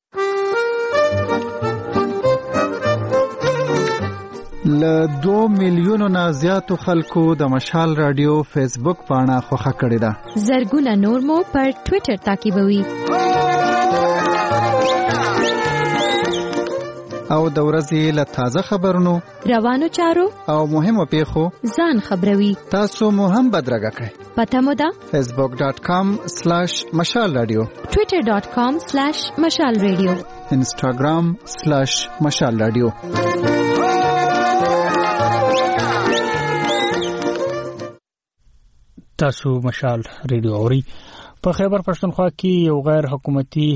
ل دو میلیونو نه زیاتو خلکو د مشال رادیو فیسبوک پاڼه خوښه کړې ده. زرګونه نور مو پر ټوئیټر تعقیبوي او د ورځې له تازه خبرونو، روانو چارو او مهمو پیښو ځان خبروي. تاسو مو هم بدرګه کړئ. پته مو ده فیسبوک ډاٹ کام سلیش مشال رادیو، ټوئیټر ډاٹ کام سلیش مشال رادیو، انسټاګرام سلیش مشال رادیو. تاسو مشال ریډیو اوري. په خیبر پښتونخوا کې یو غیر حکومتي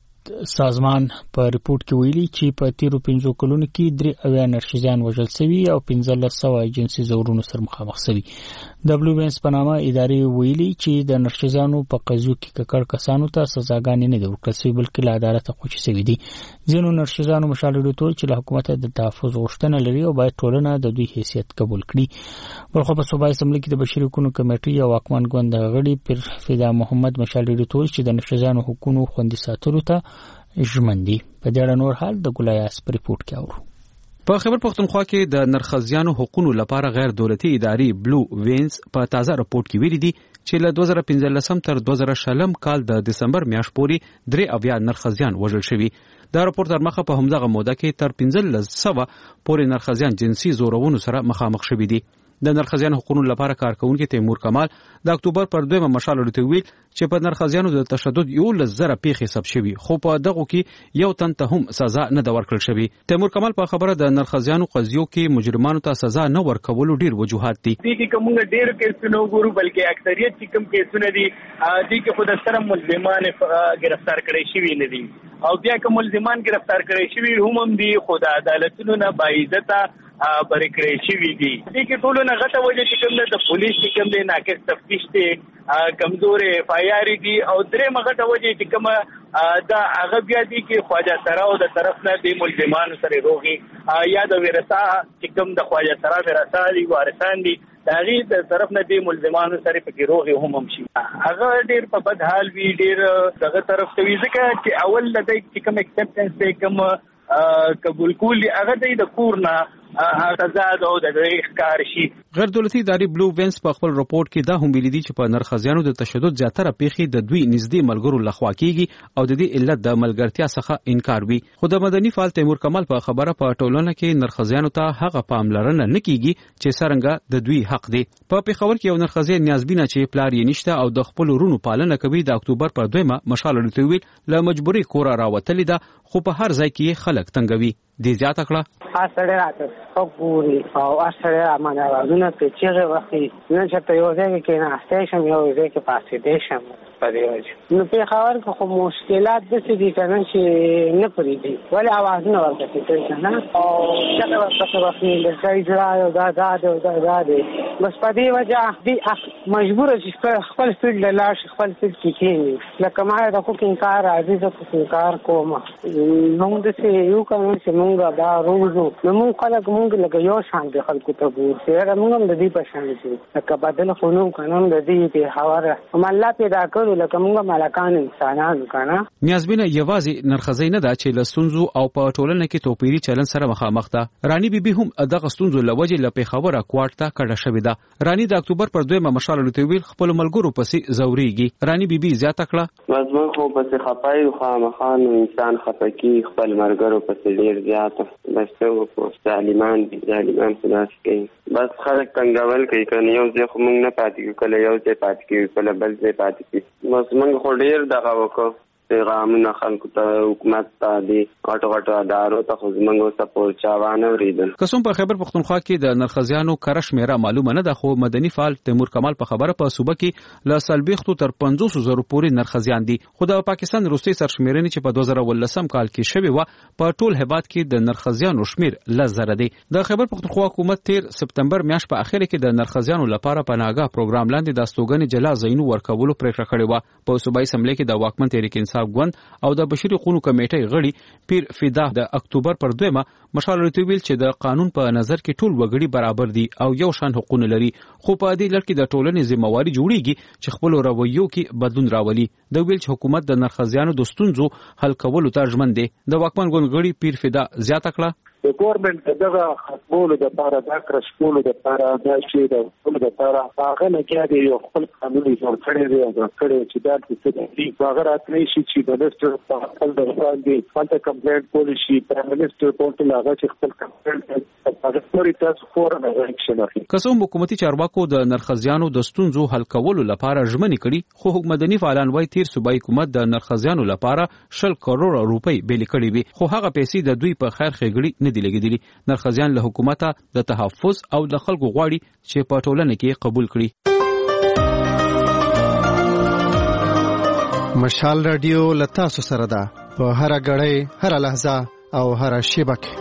سازمان په ریپورت کې ویلي چې په تیرو پنځو کلونو کې درې اویا نرښځیان وژل شوي او پنځلس سوه جنسي ځورونو سره مخامخ شوي. ډبلیو وینس په نامه ادارې ویلي چې د نرښځیانو په قضیو کې ککړ کسانو ته سزاګانې نه دي ورکړل شوي بلکې له عدالته خوشي شوي دي. ځینو نرښځیانو مشال ریډیو چې له حکومته د تحفظ غوښتنه لري او باید ټولنه د دوی حیثیت قبول کړي. بلخو په صوبایي اسمبلي کې د بشري حقوقو کمیټې او واکمن ګوند غړي پر فدا محمد مشال ریډیو چې د نرښځیانو حقوقو خوندي ساتلو ته ژمندي. په دې اړه نور حال د ګلایاس په ریپورت کې اورو. په خیبر پښتونخوا کې د نرښځیانو حقوقو لپاره غیر دولتي ادارې بلو وینز په تازه راپورټ کې ویلي دي چې له دوه زره پنځلسم تر دوه زره شلم کال د دسمبر میاشت پورې درې اویا نرښځیان وژل شوي. دا راپورټ تر مخه په همدغه موده کې تر پنځلس سوه پورې نرښځیان جنسي زورونو سره مخامخ شوي دي. د نرښځیانو حقوقو لپاره کارکونکي تیمور کمال د اکتوبر پر دویمه مشال ورته ویل چې په نرښځیانو د تشدد یولس زره پیښې ثبت شوي خو په دغه کې یو تن ته هم سزا نه ده ورکړل شوې. تیمور کمال په خبره د نرښځیانو قضیو کې مجرمانو ته سزا نه ورکولو ډیر وجوهات دي. دي کې کومه ډیر کیسونه ګورو بلکې اکثریت چې کوم کیسونه دي دي کې خود سره ملزمان گرفتار کړي شوي نه دي او بیا کوم ملزمان گرفتار کړي شوي هم دي خود عدالتونو نه باعزته بری کړی شوی دي. دې کې ټولو نه غټه وجه چې کوم د پولیس چې کوم د ناقص تفتیش دي کمزورې اف آی آر دي او درې مغټه وجه چې کوم دا هغه بیا دي کې خواجه سراو د طرف نه د ملزمان سره روغي یا د ورثه چې کوم د خواجه سرا ورثه دي وارثان دي داغي د طرف نه د ملزمان سره پکې روغي هم هم شي. هغه ډیر په بد حال وی ډیر دغه طرف ته وی ځکه چې اول د دې چې کوم اکسپټنس دی کوم قبول کول هغه د کور نه تزاد او د ښکار شي. غیر دولتي ادارې بلو وینس په خپل راپورټ کې دا هم ویلي دي چې په نرښځیانو د تشدد زیاتره پیښې د دوی نږدې ملګرو لخوا کیږي او د دې علت د ملګرتیا څخه انکار وي. خو د مدني فعال تیمور کمال په خبره په ټولنه کې نرښځیانو ته هغه پاملرنه نه کیږي چې څرنګه د دوی حق دی. په پیښور کې یو نرښځی نیازبینه چې پلار یې نشته او د خپل ورونو پالنه کوي د اکتوبر پر دویمه مشال ورته ویل له مجبوري کور راوتلې ده خو په هر ځای کې خلک تنګوي. دې زیاته کړه اصله راته خوري او اصله امانه ورونه په چیرې وخت نه چې یو ځای کې نه استیشن یو ځای کې پاسې دیشم په دې وجه نو په خبر کې خو مشکلات د څه دي کنه چې نه پریږي ولی आवाज نه ورکړي ته نه او څنګه ورته وخت د ځای ځای او دا دا دا دا بس په دې وجه دې مجبور چې خپل فیلډ لاش خپل فیلډ کې کېني لکه ما د کوکینګ کار عزیز کوکینګ کار کوم نو د څه یو کوم چې مونږه دا روزو نو مونږ خلک مونږ لکه یو شان د خلکو ته ګورځي موږ هم د دې په شان دي لکه بدل خونو قانون د دې په حواله هم الله پیدا کړو لکه موږ ملکان انسانان کنه. نیازبینه یوازې نرښځی نه ده چې له ستونزو او په ټولنه کې توپیري چلن سره مخامخ ده. رانی بیبي هم دغه ستونزو له وجې له پیښوره کوارټ ته کډه شوې ده. رانی د اکتوبر پر دویمه مشال ورته ویل خپل ملګرو پسې زوريږي. رانی بیبي زیاته کړه مزمن خو پسې خپای خو خامخان انسان خپکی خپل مرګرو پسې ډیر زیات بس ته ظالمان دي ظالمان خلاص کوي بس خلک څنګهول کوي کنه یو ځای خو موږ نه پاتې کله یو ځای پاتې کوي کله بل ځای پاتې کوي بس موږ خو ډیر دغه وکړو پیغامونه خلکو ته حکومت ته دي غټو غټو ادارو ته خو زموږ سپور چاوانه وریدل. قسم په خیبر پښتونخوا کې د نرښځیانو کره شمیره معلومه نه ده خو مدني فعال تیمور کمال په خبره په صوبه کې له سلبیختو تر پنځوس زره پورې نرښځیان دي خو د پاکستان وروستي سرشمیرنې چې په دوه زره ولسم کال کې شوې و په ټول هیواد کې د نرښځیانو شمیر لس زره دی. د خیبر پښتونخوا حکومت تیر سپتمبر میاشت په اخر کې د نرښځیانو لپاره په ناګاه پروګرام لاندې د استوګنې جلا ځایونو ورکولو پریکړه کړې و. په صوبایي اسمبلی کې د واکمن تحریک انصاف ګوند او د بشري حقوقو کمیټې غړي پیر فدا د اکتوبر پر دویمه مشال ورته ویل چې د قانون په نظر کې ټول وګړي برابر دي او یو شان حقوق لري خو په دې لړ کې د ټولنې ذمہواری جوړیږي چې خپل رویو کې بدلون راولي. د ویل چې حکومت د نرښځیانو د ستونزو حل کولو ته ژمن دی. د واکمن ګوند غړي پیر فدا زیاته کړه د ګورنمنت دغه خپلولو د لپاره د کرشکولو د لپاره د شی د خپل د لپاره هغه نه کې یو خپل قانون جوړ کړی دی او کړی چې دا څه دي هغه راتلی شي چې د منسټر په خپل د باندې فالټ کمپلیټ پالیسی پرایم منسټر پورټل هغه چې خپل کمپلیټ هغه پوری تاسو فورن اکشن اخلي. قسم حکومتي چارواکو د نرښځیانو د ستونزو حل کولو لپاره ژمنې کړي خو مدني فعالان وايي تیر صوبایي حکومت د نرښځیانو لپاره شل کروڑ روپۍ بیل کړي وي خو هغه پیسې د دوی په خیر ښېګړي نه دي لګیدلي. نرښځیان له حکومته د تحفظ او د خلکو غواړي چې په ټولنه کې قبول کړي. مشال رادیو لتاسو سره ده په هر غړې هر لحظه او هر شیبه کې.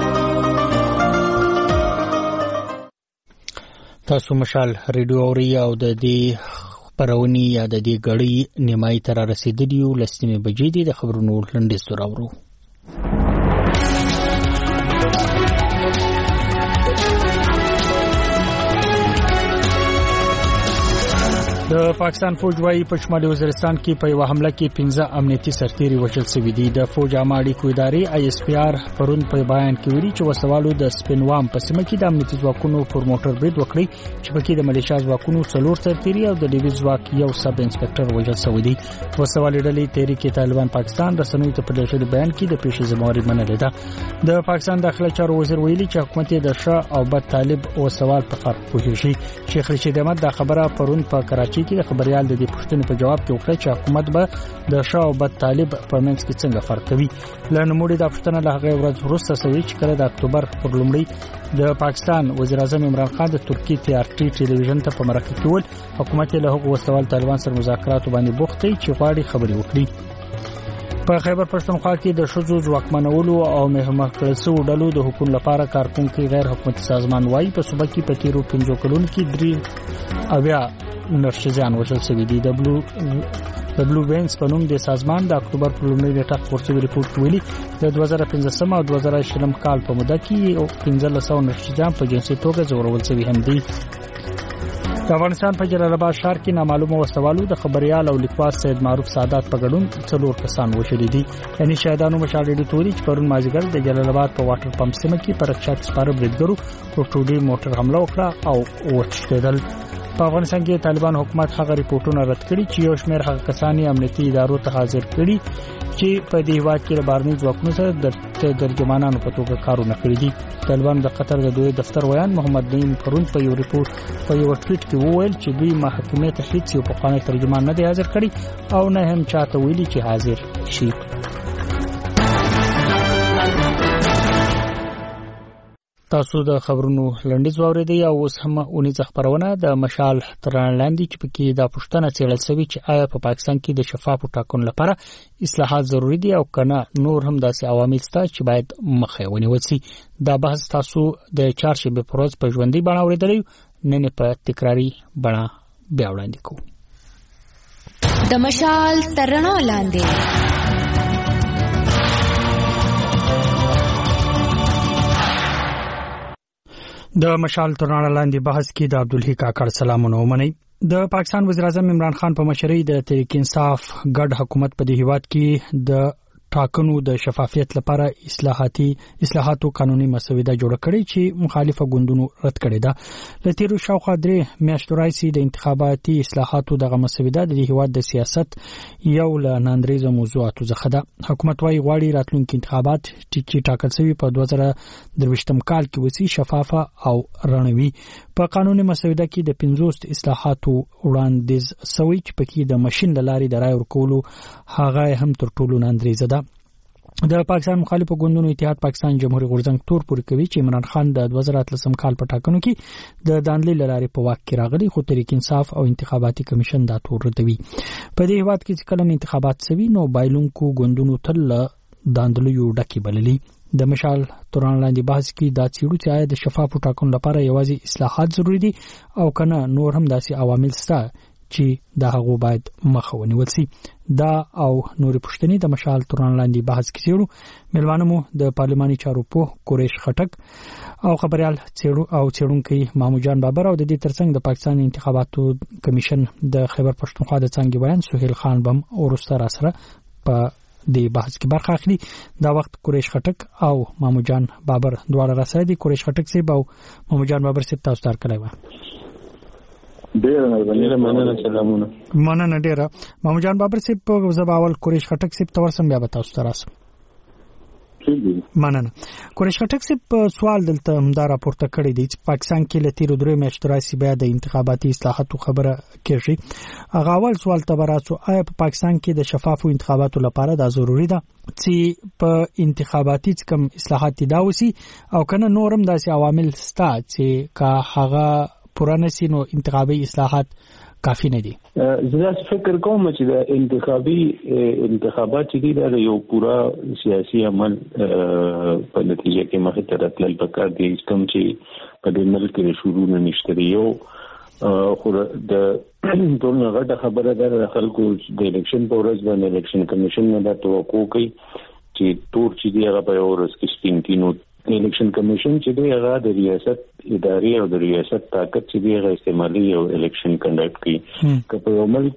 تاسو مشال رادیو اوري او د دې خبرونی یا د دې غړې نیمای تر رسیدلی لسمه بجې دي. د خبرونو لنډه سره ورو. د پاکستان فوج وايي په شمالي وزیرستان کې په یو حمله کې پنځه امنیتي سرتیري وژل شوي دي. د فوج عامه اړیکو ادارې آی اس پی آر پرون په بیان کې ویلي چې وسوالو د سپینوام په سیمه کې د امنیتي ځواکونو پر موټر برید وکړي چې پکې د ملیشیا ځواکونو څلور سرتیري او د ډیویژ ځواک یو سب انسپکټر وژل شوي دي. وسوالې ډلې تحریک طالبان پاکستان رسنیو ته په لېږلي بیان کې د پیښې ذمہواري منلې ده. د پاکستان داخله چارو وزیر ویلي چې حکومت د ښه او بد طالب وسوال په فرق پوهیږي. شیخ رشید احمد دا خبره پرون په کراچي کې د خبريال د دې پوښتنې په جواب کې وکړه چې حکومت به د ښه او بد طالب په منځ کې څنګه فرق کوي. لنموړي دا پوښتنه له هغه ورځ وروسته شوې چې کله د اکتوبر پر لومړۍ د پاکستان وزیر اعظم عمران خان د ترکی ټي آر ټي ټلویزیون ته په مرکه کې ول حکومت له هغو وسوال طالبان سره مذاکرات باندې بوخت دی چې غواړي خبري وکړي. په خیبر پښتونخوا کې د شذو ځواکمنولو او مهمه کړل شو ډلو د حکومت لپاره کارکونکو غیر حکومتي سازمان وايي په صوبه کې په تیرو پنځو کلونو کې درې اویا نرشزان وژل شوي دي. دبلو دبلو وینز په نوم د سازمان د اکتوبر په لومړۍ نیټه خبري ریپورت ویلي د دوه زره پنځه او دوه زره شلم کال په موده کې یو پنځه سوه نرشزان په جنسي توګه زورول شوي هم دي. د افغانستان په جلال آباد ښار کې نامعلومه وسوالو د خبريال او لیکوال سید معروف سادات په ګډون څلور کسان وژلي دي. یعنی شهیدانو مشاهده توري چې پرون مازیګر د جلال آباد په واټر پمپ سیمه کې پر رکشا سپاره بریدګرو په ټوډي موټر حمله وکړه او وچتدل. په افغانستان کې طالبان حکومت هغه ریپورتونه رد کړي چې یو شمېر هغه کسانی امنیتي ادارو ته حاضر کړي چې په دې هیواد کې د بارني ځواکونو سره د ترجمانانو په توګه کارونه کړي دي. طالبان د قطر د دوی دفتر ویان محمد نعیم پرون په یو ریپورت په یو ټویټ کې وویل چې دوی محکمې ته هیڅ یو پخوانی ترجمان نه دی حاضر کړي او نه هم چاته ویلي چې حاضر شي. تاسو د خبرونو لنډیز واوریدئ او اوس هم اونیزه خبرونه د مشال تران لاندې چې پکې دا پوښتنه څېړل شوې چې آیا په پاکستان کې د شفافو ټاکنو لپاره اصلاحات ضروری دي او کنه نور هم داسې عوامل شته چې باید مخه ونیول شي. دا بحث تاسو د چهارشنبه په ورځ په ژوندۍ بڼه اوریدلی، نن په تکراری بڼه بیا وړاندې کوو. د مشال تران لاندې د مشال ترانه لاندې بحث کې د عبدالحی کاکړ سلامونه ومنئ. د پاکستان وزیر اعظم عمران خان په مشرۍ د تحریک انصاف ګډ حکومت په دې هیواد کې د ټاکنو د شفافیت لپاره اصلاحاتي اصلاحاتو قانوني مسوده جوړه کړې چې مخالفه ګوندونو رد کړې ده. لتیرو شاوخوا درې میاشتو راځي د انتخاباتي اصلاحاتو دغه مسوده د هیواد د سیاست یو له ناندریزه موضوعاتو څخه ده. حکومت وايي غواړي راتلونکي انتخابات چې ټاکل شوي په دوه زره درویشتم کال کې وسی شفافه او رڼوي. په قانوني مسوده کې د پنځوس اصلاحاتو وړاندیز شوی چې پکې د ماشين لاري د رای ورکولو هغه هم تر ټولو ناندریزه ده. د پاکستان مخالفو ګوندونو اتحاد پاکستان جمهوریت غورځنګ تور پورې کوي چې عمران خان د دوه زره اتلسم کال په ټاکنو کې د دانلې لارې په واک کې راغلي، خو تحریک انصاف او انتخاباتي کمیشن دا تور ردوي. په دې هیواد کې چې کله انتخابات شوي نو بایلونکو ګوندونو تل داندلیو ډکی بللي. د مشال تران لاندې بحث کې دا چیرو چې آیا د شفافو ټاکنو لپاره یوازې اصلاحات ضروری دي او کنه نور هم داسې عوامل شته چې دا هغه باید مخه ونیول شي. دا او نور پښتني د مشال تران لاندې بحث کې چیرو ملوانو مو د پارلماني چارو په قریش خټک او خبريال چیرو او چیرونکو ماموجان بابر او د دې ترڅنګ د پاکستان انتخاباتو کمیشن د خیبر پښتونخوا د څنګه بیان سہیل خان بم اورسته را سره په د بحث کې برخه اخلي. دا وخت قریش خټک او ماموجان بابر دواړه را سره دي. قریش خټک سي او ماموجان بابر سي تاسو تر کړی و. ډیر نه مننه سلامونه. مننه ډیره. ماموجان بابر سي په زباول قریش خټک سي تور سم بیا تاسو تر راسه. مننه. قریش خټک سي په سوال دلته همدا راپورته کړی دی چې پاکستان کې لتیر درې میاشتې راځي بیا د انتخاباتي اصلاحاتو خبره کېږي. هغه اول سوال تبراتو آیا په پاکستان کې د شفافو انتخاباتو لپاره دا ضروری ده چې په انتخاباتي کم اصلاحات داوسی او کنه نورم داسې عوامل ستا چې کا هغه پرانه سينو انتخابي اصلاحات کافي نه دي؟ زه فکر کوم چې د انتخابي انتخابات چې د یو پورا سیاسي عمل په نتیجه کې مخه ته راتلل پکار دي کوم چې په دې ملک کې شروع نه نشته یو خو د ټول غټه خبره ده خلکو د الیکشن په ورځ باندې الیکشن کمیشن نه دا توقع کوي چې ټول چې دی هغه په ورځ کې سپینټینو الیکشن کمیشن چې دی هغه د ریاست ادارې او د ریاست طاقت چې دی هغه استعمالي او الیکشن کنډکټ کوي که په ملک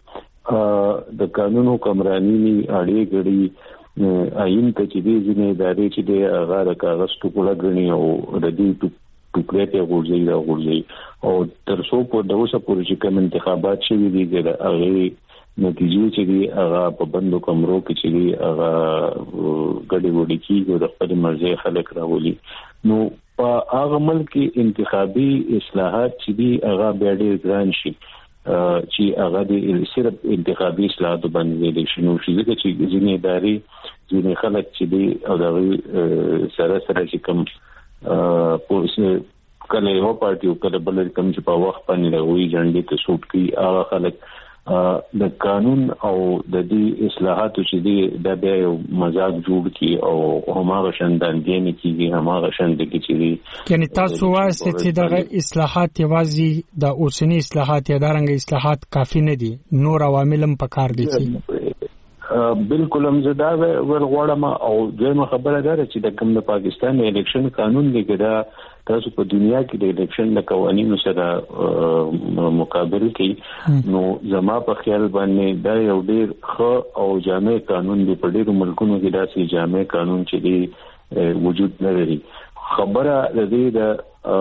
کې د قانون حکمرانی اړې غړي آئین ته چې دی ځینې ادارې چې دی هغه د کاغذ ټوکړه غني او د دې ټوکړه ته ورځي دا ورځي او تر څو په دغه پورې چې کوم انتخابات شوي دي د هغه نتیجې چې دی هغه په بندو کمرو کې چې دی هغه ګډي وډي کیږي د خپل مرزي خلک راولي نو په هغه ملک انتخابي اصلاحات چې دی هغه بیا ډېر ګران شي چې هغه د صرف انتخابي اصلاحات باندې د شنو شي ځکه چې ځینې ادارې ځینې خلک چې دی او د سره سره چې کوم پولیس کله یو پارټي او کله بل کوم چې په وخت باندې لوي جنډې ته سوټ کی هغه خلک د قانون او د دې اصلاحاتو چې دی د بیا یو مزاج جوړ کی او هماغه شندان دی نه کیږي هماغه شند کی چې دی یعنی تاسو وایئ چې د اصلاحات یوازې د اوسنی اصلاحات یا دارنګ اصلاحات کافی نه دي نور عوامل هم پکار دي بالکل هم زدا ورغوړم او دغه خبره ده چې د کوم د پاکستان الیکشن قانون دی ګدا تاسو په دنیا کې د الیکشن د قوانینو سره مقابله کوي نو زما په خیال باندې دا یو ډیر ښه او جامع قانون دی په ډیرو ملکونو کې داسې جامع قانون چې دی وجود نه لري خبره د دې د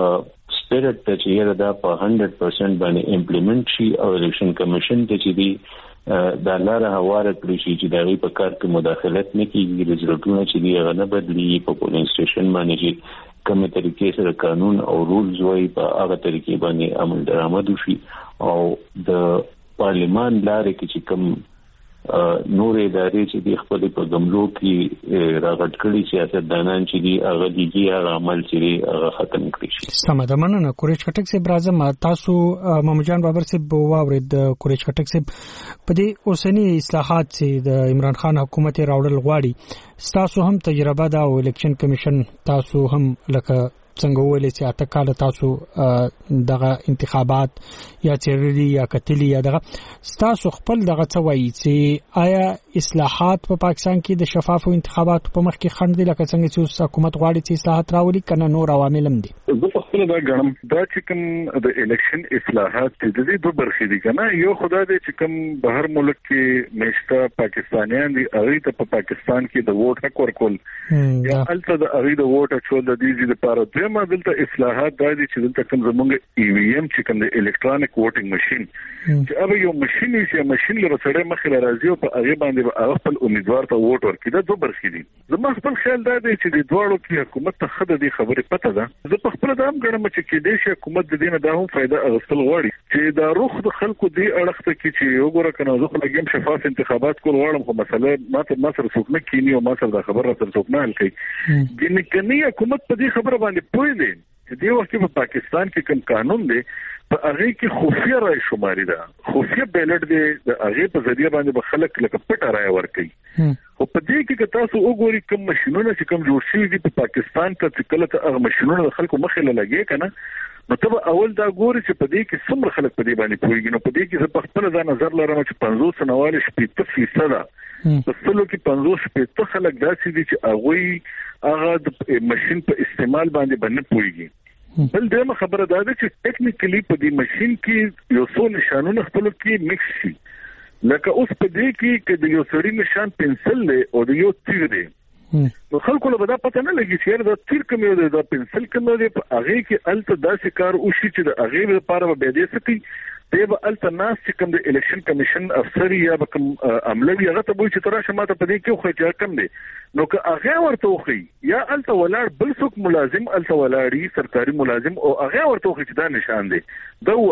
سپیرټ ته چې دا په one hundred percent باندې امپلیمنٹ شي او الیکشن کمیشن ته چې دی دا لاره هواره کړی شي چې دغه په کار کې مداخلت نه کیږي رزلټونه چې دی هغه نه بدلی په پولینګ سټیشن باندې چې کومه طریقې سره قانون او رولز وایي په هغه طریقې باندې عمل درآمد وشي او د پارلیمان لارې کې چې کوم نور ادارې چې د خپل په ګملو کې راغټ کړي سیاستدانان چې دی هغه دیږي هغه عمل چې هغه ختم کړي شي. سمه ده مننه. قریش خټک صاحب راځم تاسو محمد بابر صاحب واورید قریش خټک صاحب په دې اوسنی اصلاحات چې د عمران خان حکومت راوړل غواړي تاسو هم تجربه ده او الیکشن کمیشن تاسو هم لکه څنګه ویل چې اته کال تاسو دغه انتخابات یا چیرې یا کتلی یا دغه تاسو خپل دغه څه وایي چې آیا اصلاحات په پاکستان کې د شفافو انتخاباتو په مخ کې خنډ دي لکه څنګه چې حکومت غواړي چې اصلاحات راولي کنه نور عوامل هم دي؟ زه په خپل دا غواړم دا چې کوم د الیکشن اصلاحات د دې دوه برخې دي کنه یو خدای دې چې کوم بهر ملک کې مشته پاکستانیان دي هغه ته په پاکستان کې د ووټ حق ورکول یا الته د هغه د ووټ اچول د دې لپاره دغه دلته اصلاحات د دې چې دلته کوم زمونږ ای وی ایم چې کوم د الکترونیک ووټینګ ماشين چې هغه یو ماشين چې ماشين لره سره مخه راځي او په هغه باندې خپل امیدوار ته ووټ ورکړي دا دوه برخې دي. زما خپل خیال دا دی چې د دوړو کې حکومت ته خد دي خبره پته ده زه په خپل دام غواړم چې کې دې شي حکومت د دې نه دا هم فائدہ اغستل غواړي چې دا روخ د خلکو دی اړخته کې چې وګوره کنه زه خو لګیم شفاف انتخابات کول غواړم خو مسله ماته مصر څوک نه کینی او مصر دا خبره تر څوک نه حل کوي ګینه کني حکومت په دې خبره باندې پوي دی چې دی وخت په پاکستان کې کوم قانون دی په هغه کې خفیه رای شماري ده خفیه بیلټ دی د هغه په ذریعہ باندې به خلک لکه پټ رای ورکړي او په دې کې تاسو وګورئ کوم ماشينونه چې کوم جوړ شوي دي په پاکستان ته چې کله ته هغه ماشينونه د خلکو مخې له لګي کنه نو ته اول دا ګوري چې په دې کې څومره خلک په دې باندې پوهیږي نو په دې کې په خپل ځان نظر لرم چې پنځوس نواله شپږ فیصد په څلو کې پنځوس شپږ خلک داسې دي چې هغه هغه د ماشين په استعمال باندې باندې پوهیږي. بل دغه خبره ده چې ټیکنیکلی په دې ماشين کې یو څو نشانونه خپل کې مکس شي لکه اوس په دې کې چې د یو سړي نشان پنسل دی او د یو تیر دی نو خلکو له بدا پته نه لګي چې دا تیر کوم دی دا پنسل کوم دی په هغه کې الته داسې کار وشي چې د هغه لپاره به دې سکی دیو الته ناس چې کوم د الیکشن کمیشن افسر یا کوم عملوي هغه ته وایي چې تراشه ماته په دې کې خو چې کم دی نو که هغه ورته وخی یا الته ولاړ بل څوک ملازم الته ولاړی سرکاري ملازم او هغه ورته وخی چې دا نشان دی دا وه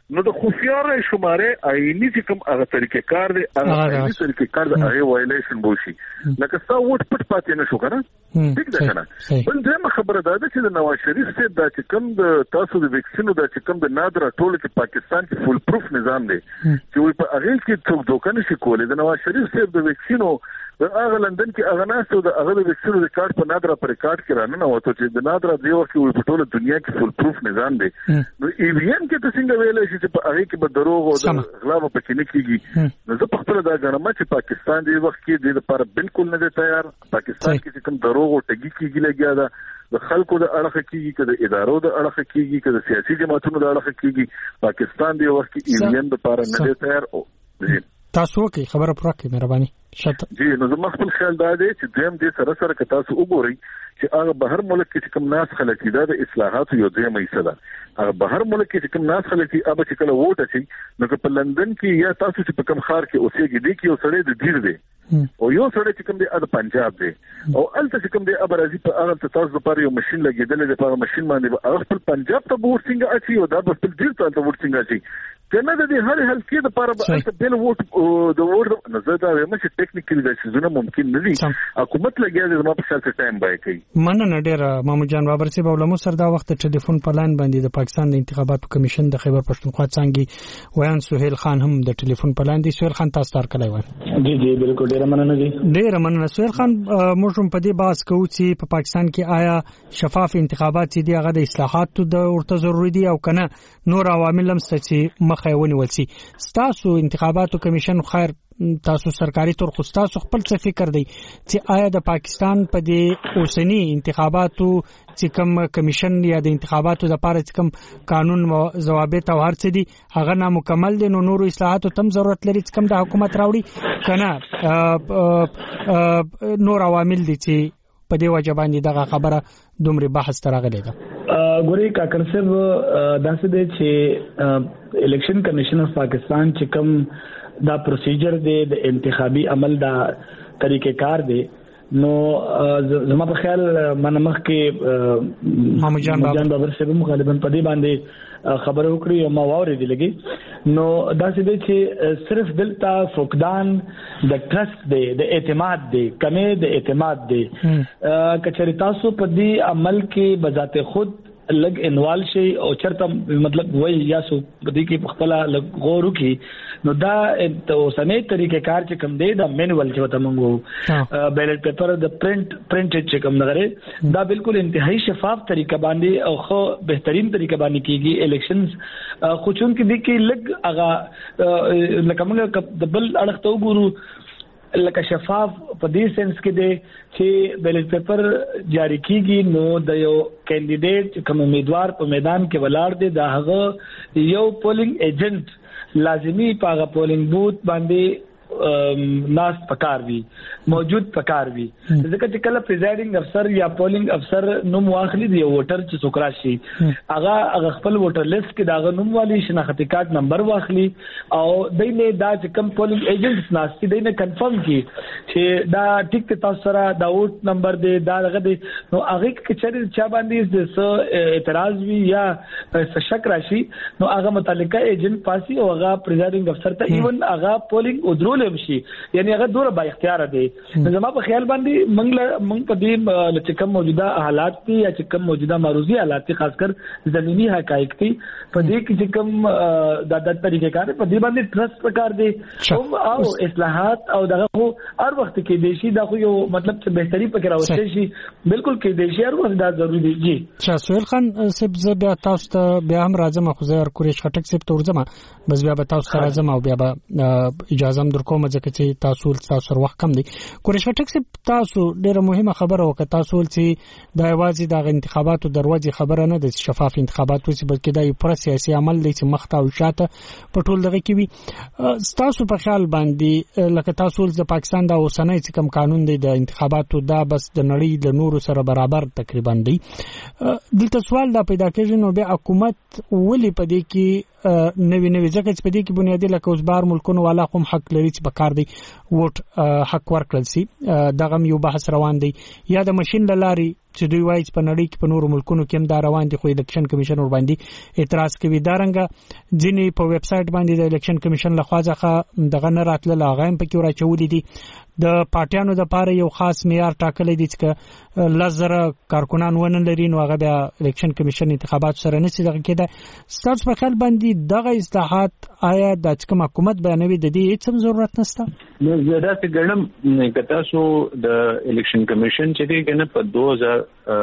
نو د خفیاره شماره آئینی چې کوم هغه طریقې کار دی هغه آئینی طریقې کار د هغه وایلیشن بوشي لکه ستا ووټ پټ پاتې نشو کنه ٹھیک ده کنه بل دغه خبره ده چې د نواز شریف صاحب دا چې کوم د تاسو د ویکسینو دا چې کوم د نادره ټول کې پاکستان کې فول پروف نظام دی چې وي په هغه کې څوک دوکه نشي کولای د نواز شریف صاحب د ویکسینو د هغه لندن کې هغه ناسو د هغه د ویکسینو د کارت په نادره پر ریکارډ کې رانه وته چې د نادره دی وخت وي په ټوله دنیا کې فول پروف نظام دی نو ای وی ایم کې د څنګه ویل شي چې په هغه کې به دروغ او د غلا په کې نه کیږي نو زه په خپل دا غنمه چې پاکستان دی وخت کې د لپاره بالکل نه دی تیار پاکستان کې کوم دروغ او ټګي کیږي لګیا ده د خلکو د اړه کیږي که د ادارو د اړه کیږي که د سیاسي جماعتونو د اړه کیږي پاکستان دی وخت کې ای وی ایم لپاره نه دی تیار او تاسو کې خبره پوره کړئ مهرباني شته جی نو زما خپل خیال دا دی چې دیم دې سره سره که تاسو وګورئ چې هغه بهر ملک کې کوم ناس خلک دي د اصلاحاتو یو ځای مې صدا هغه بهر ملک کې کوم ناس خلک دي اب چې کله ووټ شي نو په لندن کې یا تاسو چې په کوم خار کې اوسېږي دي کې یو سړی د ډیر دی او یو سړی چې کوم دی د پنجاب دی او الته چې کوم دی اب راځي په هغه ته تاسو لپاره یو ماشين لګیدل دی په ماشين باندې هغه خپل پنجاب ته ووټ څنګه اچي او دا په ډیر ته ووټ څنګه اچي کنه د دې هر حل کې د لپاره به بل ووټ د ووټ نظر دا وایم چې ټیکنیکلی دا شیزونه ممکن نه دي حکومت لګیا دی زما په خیال څه ټایم بای کوي مننه ډیر محمود جان بابر سی بولمو سر دا وخت ټلیفون په لاین باندې د پاکستان د انتخاباتو کمیشن د خیبر پښتونخوا څنګه ویان سہیل خان هم د ټلیفون په لاین دی سہیل خان تاسو تر کله وای جی جی بالکل ډیر مننه دي ډیر مننه سہیل خان موږ هم په دې باس کوو چې په پاکستان کې آیا شفاف انتخابات دي هغه د اصلاحاتو د ورته ضروري دي او کنه نور عوامل هم ستې مخه ونیول شي تاسو انتخاباتو کمیشن خیر تاسو سرکاري تور خو تاسو خپل څه فکر دی چې آیا د پاکستان په دې اوسنی انتخاباتو چې کوم کمیشن یا د انتخاباتو لپاره چې کوم قانون او ضوابط او هر څه دي هغه نامکمل دي نو نور اصلاحاتو تم ضرورت لري چې کوم د حکومت راوړي کنه نور عوامل دي چې په دې وجه باندې دغه خبره دومره بحث ترغلې ده ګوري کاکر صاحب داسې دی چې الیکشن کمیشن اف پاکستان چې کوم دا پروسیجر دی د انتخابي عمل دا طریقې کار دی نو زما په خیال منمخ کې محمود جان بابر صاحب مخالفن په دې باندې خبر وکړي او ما واورې دی لګي نو دا څه دی چې صرف دلته فقدان د ټرست دی د اعتماد دی کمې د اعتماد دی کچری تاسو په دې عمل کې بذات خود لګ انوال شي او چرته مطلب وای یا سو دې کې پختلا لګ غورو کې نو دا اوسنۍ طریقې کار چې کوم دی دا مینوال چې وته مونږ بیلټ پیپر د پرنٹ پرنټډ چې کوم نغره دا بالکل انتهایی شفاف طریقه باندې او خو بهترین طریقه باندې کیږي الیکشنز خو چون کې د کې لګ اغا لکه موږ د بل اړخ ته وګورو لکه شفاف په دې سنس کې دی چې بیلټ پیپر جاری کیږي نو د یو کینډیډیټ کوم امیدوار په میدان کې ولاړ دی دا هغه یو پولینګ ایجنټ لازمی پاغه پولینګ بوت باندې ناس پکار وی موجود پکار وی ځکه چې کله پریزایډینګ افسر یا پولینګ افسر نوم واخلي دی ووټر چې څوک راشي هغه هغه خپل ووټر لیست کې دا نوم والی شناختی کارت نمبر واخلي او دینه دا چې کم پولینګ ایجنټس ناشتي دینه کنفرم کی چې دا ټیک ته تاسو سره دا ووټ نمبر دی دا هغه دی نو هغه کې چې چا باندې د اعتراض وی یا شک راشي نو هغه متعلقه ایجنټ پاسي او هغه پریزایډینګ افسر ته ایون هغه پولینګ ودرول شي یعنی هغه دوره با اختیار دی زما په خیال باندې منګ منګ په دې چې کوم موجوده حالات دي یا چې کوم موجوده معروضي حالات دي خاص کر زمینی حقایق دي په دې کې چې کوم د د طریقې کار په دې باندې ټرست پکار دي او اصلاحات او دغه خو هر وخت کې دیشي دا خو یو مطلب چې بهتري پکې راوستي شي بالکل کې دیشي هر وخت دا ضروری دي جی چا سہیل خان سب ز بیا تاسو ته بیا هم راځم خو زه قریش خټک سب ته ورځم بس بیا به تاسو ته راځم او بیا به اجازه هم درکو کوم ځکه چې تاسو تاسو وخت کم دی قریش ټیک سي تاسو ډیره مهمه خبره وکړه تاسو چې د یوازې د انتخاباتو دروازې خبره نه ده شفاف انتخابات وسی بلکې د پر سیاسي عمل دی چې مخته او شاته په ټول دغه کې وي تاسو په خیال باندې لکه تاسو د پاکستان د اوسنۍ چې کوم قانون دی د انتخاباتو دا بس د نړۍ د نورو سره برابر تقریبا دی دلته سوال دا پیدا کېږي نو بیا حکومت ولې په دې کې نوی نوی ځکه چې په دې کې بنیادی لکه اوس بار ملکونو والا کوم حق لري چې په کار دی ووټ حق ورکړل سي دغه یو بحث روان دی یا د ماشين لاري چې دوی وایي چې په نړۍ کې په نورو ملکونو کې هم دا روان دي خو الیکشن کمیشن ور باندې اعتراض کوي دا رنګه ځینې په ویب سټ باندې د الیکشن کمیشن لخوا ځکه دغه نه راتله لاغایم پکې راچولې دي د پارټیانو د پاره یو خاص معیار ټاکلې دي چې لزر کارکونان ونه لري نو هغه بیا الیکشن کمیشن انتخابات سره نشي دغه کېده ستاسو په خیال باندې دغه اصلاحات آیا د کوم حکومت بیانوي د دې هیڅ ضرورت نشته نو زه دا څه ګڼم کته سو د الیکشن کمیشن چې دی کنه په دوه هزار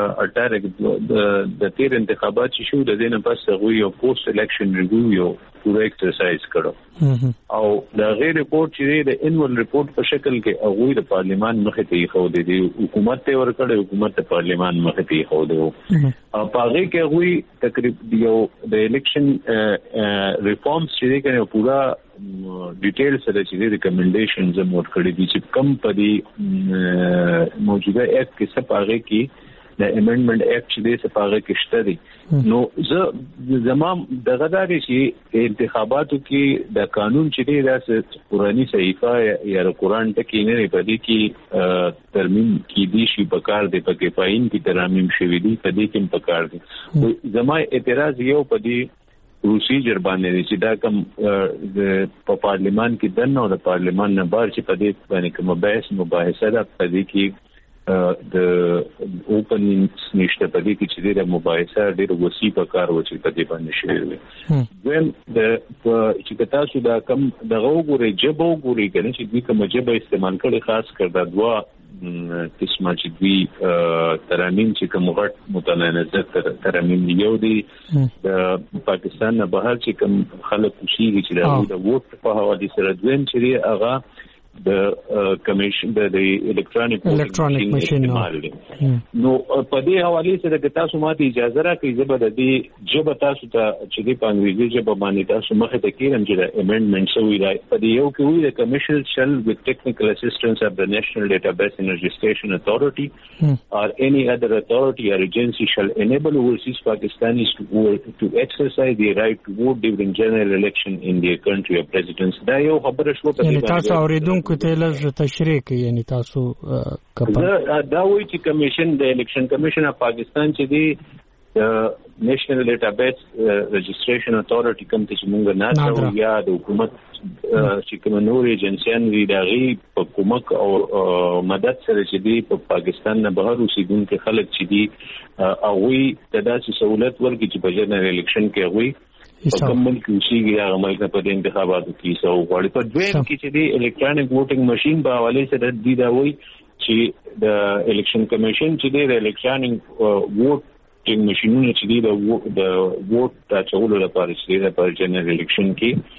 اټاره د تیر انتخابات چې شو د دې نه پس هغه یو پوسټ الیکشن ریویو یو پوره ایکسرسایز کړو او دا غیر ریپورت چې د انوال ریپورت په شکل کې هغه د پارلیمان مخې ته خو د حکومت ته ورکړ حکومت ته پارلیمان مخې ته خو دی او پاره کې هغه تقریبا یو د الیکشن ریفارمز چې کنه پورا ډیټیل سره چې ریکمنډیشنز موږ کړی دي چې کم پدې موجوده اکټ کې څه پاره کې د امندمنت اکټ چې د سپاغه کې شته دي نو زه زمام دغه داري چې انتخاباتو کې د قانون چې دی د قرآنی صحیفه یا قرآن ته کې نه پدې کې ترمیم کې دي شي په کار دی په کې پاین کې ترمیم شوی دي پدې کې په کار دي زما اعتراض یو پدې پروسیجر باندې چې دا کوم په پارلیمان کې دنه او د پارلیمان نه بار چې پدې باندې کوم بحث مباحثه ده پدې کې د اوپننګ نشته پدې کې چې د مباحثه ډېر وسیع په کار و چې پدې باندې شوی وي وین د چې تاسو دا کم دغه وګورئ جبو وګورئ کنه چې دوی کوم جبه استعمال کړي خاص کړه دا دوا قسمه چې دوی ترامیم چې کوم غټ متنازع ترامیم یو دي د پاکستان نه بهر چې کوم خلک خوشي چې د ووټ په حواله سره دویم چې هغه د کمیشن د الکترونیک الکترونیک ماشين نو په دې حواله سره د تاسو ماته اجازه راکړئ زبر د دې جبه تاسو ته چې د پنځوي جبه باندې تاسو مخه ته کېرم چې د امندمنت سوی دی په دې یو کې وی د کمیشن شل with technical assistance of the National Database and Registration Authority or any other authority or agency shall enable overseas Pakistanis to to exercise their right to vote during general election in their country of residence دا یو خبره شو په دې کو ته لږ تشریح کوي یعنی تاسو کپا دا وایي چې کمیشن د الیکشن کمیشن اف پاکستان چې دی نېشنل ډیټابیس رجسټریشن اتھارټي کوم چې موږ نه راو یا د حکومت چې کوم نور ایجنسیان لري دغه په کومک او مدد سره چې دی په پاکستان نه بهر اوسیدونکو خلک چې دی او د داسې سہولت ورکړي چې په جنرال الیکشن کې وي په کوم کې چې هغه عمل په انتخاباتو کې سو غواړي په دویم کې چې دی الکترونیک ووټینګ ماشين په حواله سره دی دا وایي چې د الیکشن کمیشن چې دی د الکترونیک ووټینګ ماشينونه چې دی د ووټ اچولو لپاره چې د پر جنرال الیکشن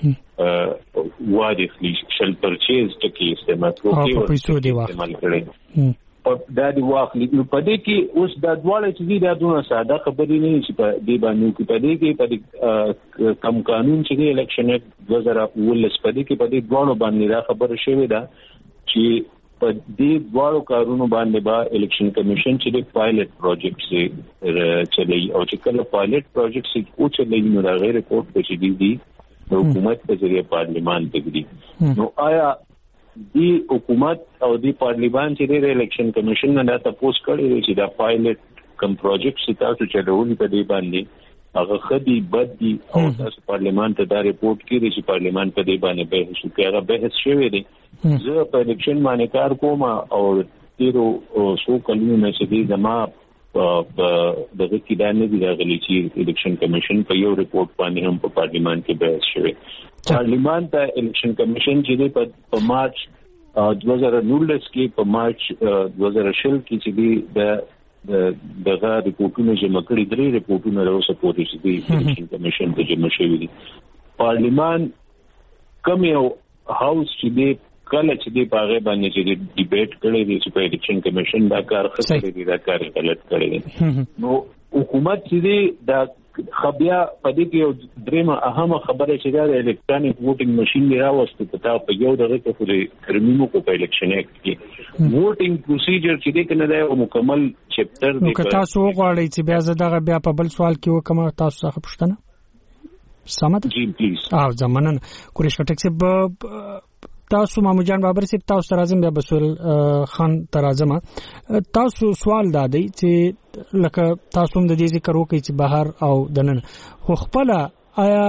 کې واده خلیش شل پرچیز ټکی استعمال کوي او پیسو دی استعمال کړي او دا دی واخلي په دې کې اوس د دواړو چې دی دا دونه ساده خبرې نه چې په دې باندې کې په دې کې په کم قانون چې دی الیکشن دوه هزار ولس په دې کې په دې دواړو باندې دا خبره شوې ده چې په دې دواړو کارونو باندې با الیکشن کمیشن چې د پایلټ پروجیکټ سي چلي او چې کله پایلټ پروجیکټ سي او چلي نو دا غیر رپورټ په چې دی د حکومت په ذریعہ پارلیمان ته دی نو آیا دی حکومت او دی پارلیمان چې د الیکشن کمیشن نه تاسو کړی چې دا پایلټ کم پروجیکټ چې تاسو چلولي په دې باندې هغه خدي بد دي او تاسو پارلیمان ته دا رپورټ کړی چې پارلیمان په دې باندې بحث وکړي هغه بحث شوی دی زه په الیکشن باندې کار کوم او تیرو سو کلونو نه چې دی زما په دغه کې دا نه دی راغلی چې الیکشن کمیشن په یو رپورټ باندې هم په پارلیمان کې بحث شوی پارلیمان ته الیکشن کمیشن چې په مارچ دوه هزار نولس کې په مارچ دوه هزار شل کې چې د دغه رپورټونه جمع کړي درې رپورټونه راوځي پورې چې د الیکشن کمیشن ته جمع شوي دي پارلیمان کوم یو هاوس چې دی کله چې دی په هغه باندې چې ډیبیټ کړي دي چې په الیکشن کمیشن دا کار خطرې دي دا کار غلط کړي دي نو حکومت چې دی دا خبیا پدې کې یو درېمه اهمه خبره چې دا الکترونیک ووټینګ ماشين راوستو ته په یو دغه کې خو ترمیمو کو په الیکشن اکټ کې ووټینګ پروسیجر چې دی کنه دا یو مکمل چپټر دی نو که تاسو وغواړئ چې بیا زه دغه بیا په بل سوال کې وکم تاسو څخه پوښتنه سمات جی پلیز او زمانن قریش کټک سے تاسو مامو جان بابر صاحب تاسو ترازم بیا بسول خان ترازم تاسو سوال دادی چې لکه تاسو هم د دې ذکر وکړئ چې بهر او دنن خو خپل آیا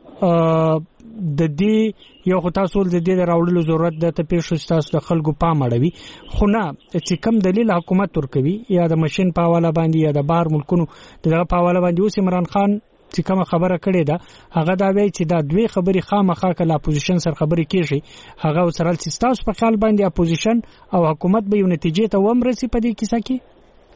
د دې یو خو تاسو د دې راوړلو ضرورت د ته پیښ تاسو د خلکو پام اړوي خو نه چې کم دلیل حکومت ورکوي یا د ماشين په حواله باندې یا د بهر ملکونو دغه په حواله باندې اوس عمران خان چې کوم خبره کړې ده هغه دا وایي چې دا دوی خبرې خامخا کله اپوزیشن سره خبرې کیږي هغه سره تاسو په خیال باندې اپوزیشن او حکومت به یو نتیجې ته ومرسي په دې کیسه کې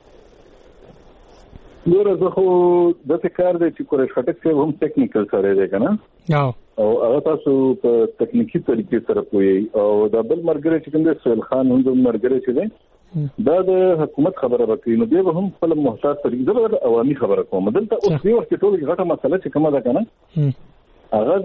ګوره زه خو د فکر دی چې قریش کټک صاحب هم ټیکنیکل سره دی کنه او هغه تاسو په تکنیکی طریقې سره کوی او دا بل مرګره چې کوم دی سهیل خان هم د مرګره چې دی دا د حکومت خبره وکړي نو دی هم خپل محتاط طریقې د عوامي خبره کوم دلته اوس دی وخت ټول غټه مسله چې کومه ده کنه هغه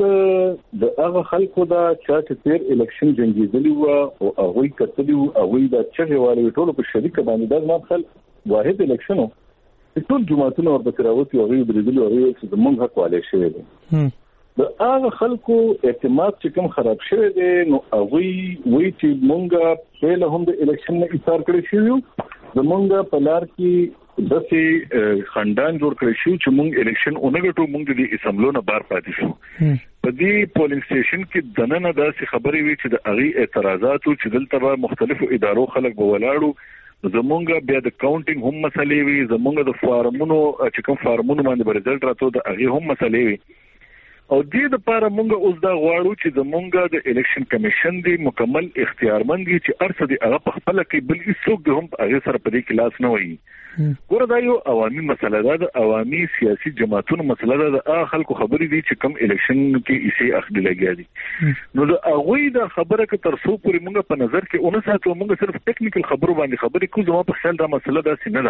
د د هغه خلکو دا چې تیر الیکشن جنگیدلی و او هغه کتلی او هغه د چغوالي ټول په شریک باندې د مخل واحد الیکشن ټول جماعتونه ورته راوتی او هغه درېدلی او هغه چې موږ حق والي شوی دی د هغه خلکو اعتماد چې کوم خراب شوی دی نو هغه وی چې مونږه په له هم د الیکشن نه ایثار کړی شو د مونږه په لار کې دسي خاندان جوړ کړی شو چې مونږ الیکشن اونګټو مونږ د اسمبلو نه بار پاتې شو په دې پولینګ سټیشن کې دننه داسې خبرې وی چې د هغه اعتراضات او چې دلته به مختلفو ادارو خلک به ولاړو زمونږه بیا د کاونټینګ هم مسلې وی زمونږه د فارمونو چې کوم فارمونو باندې رزلټ راته د هغه هم مسلې وی او دې د لپاره مونږ اوس دا غواړو چې زمونږ د الیکشن کمیشن دی مکمل اختیارمند دي چې ارڅ دی هغه په خپل کې بل هیڅوک هم هغه سره په دې کې لاس نه وایي ګوره دا یو عوامي مسله ده د عوامي سیاسي جماعتونو مسله ده د خلکو خبرې دي چې کم الیکشن کې یې اخلي لګیا دي نو د هغه د خبره کې تر څو پورې مونږ په نظر کې اون ساتو مونږ صرف ټیکنیکل خبرو باندې خبرې کوو زما په خیال دا مسله ده چې نه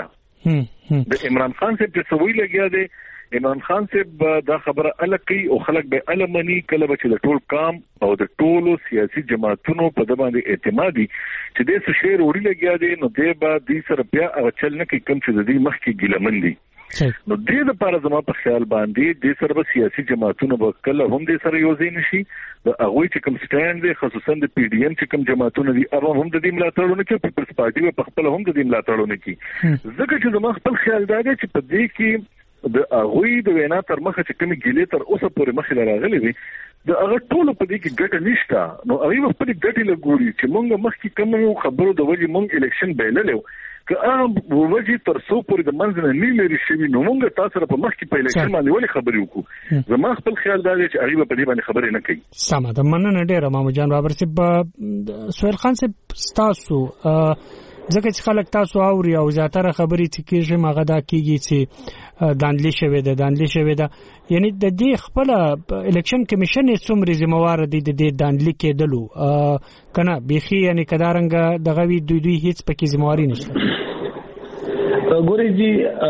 ده د عمران خان صاحب چې سوي لګیا دي عمران خان صاحب دا خبره الګي او خلک به علمني کله به چې د ټول کام او د ټولو سیاسي جماعتونو په د باندې اعتمادي چې د څه شعر وړي لګیا دي نو د به د سر بیا او چل نه کې کم چې د دې مخ کې ګلمندي نو د دې لپاره زما په خیال باندې د سر به سیاسي جماعتونو به کله هم د سر یو ځای نشي د هغه چې کوم سټاند دي خصوصا د پی ډی ایم چې کوم جماعتونه دي هغه هم د دې ملاتړونه کوي پیپلز پارټي په خپل هم د دې ملاتړونه کوي ځکه چې زما خپل خیال دا دی چې په دې کې د هغه د وینا تر مخه چې کومي ګیلې تر اوسه پورې مخې راغلي وي د هغه ټول په دې کې ګټه نشته نو هغه په دې ګټه لګوري چې مونږ مخکې کوم خبرو د وجې مونږ الیکشن بیللو که هغه وجې تر څو پورې د منځ نه نه لري شي نو مونږ تاسو په مخکې په الیکشن باندې ولې خبرې وکړو زما خپل خیال دا دی چې هغه په دې باندې خبرې نه کوي سمه ده مننه ډیره مامو جان بابر صاحب سهیل خان صاحب تاسو ځکه چې خلک تاسو اوري او زیاتره خبرې چې کېږي ماغه دا کېږي چې دانلې شوی ده دانلې شوی ده یعنی د دې خپل الیکشن کمیشن څومره ذمہوار دي د دې دانلې کېدلو کنه بيخي یعنی کدارنګ دغه وی دوی دوی هیڅ پکې ذمہواری نشته ګوري جی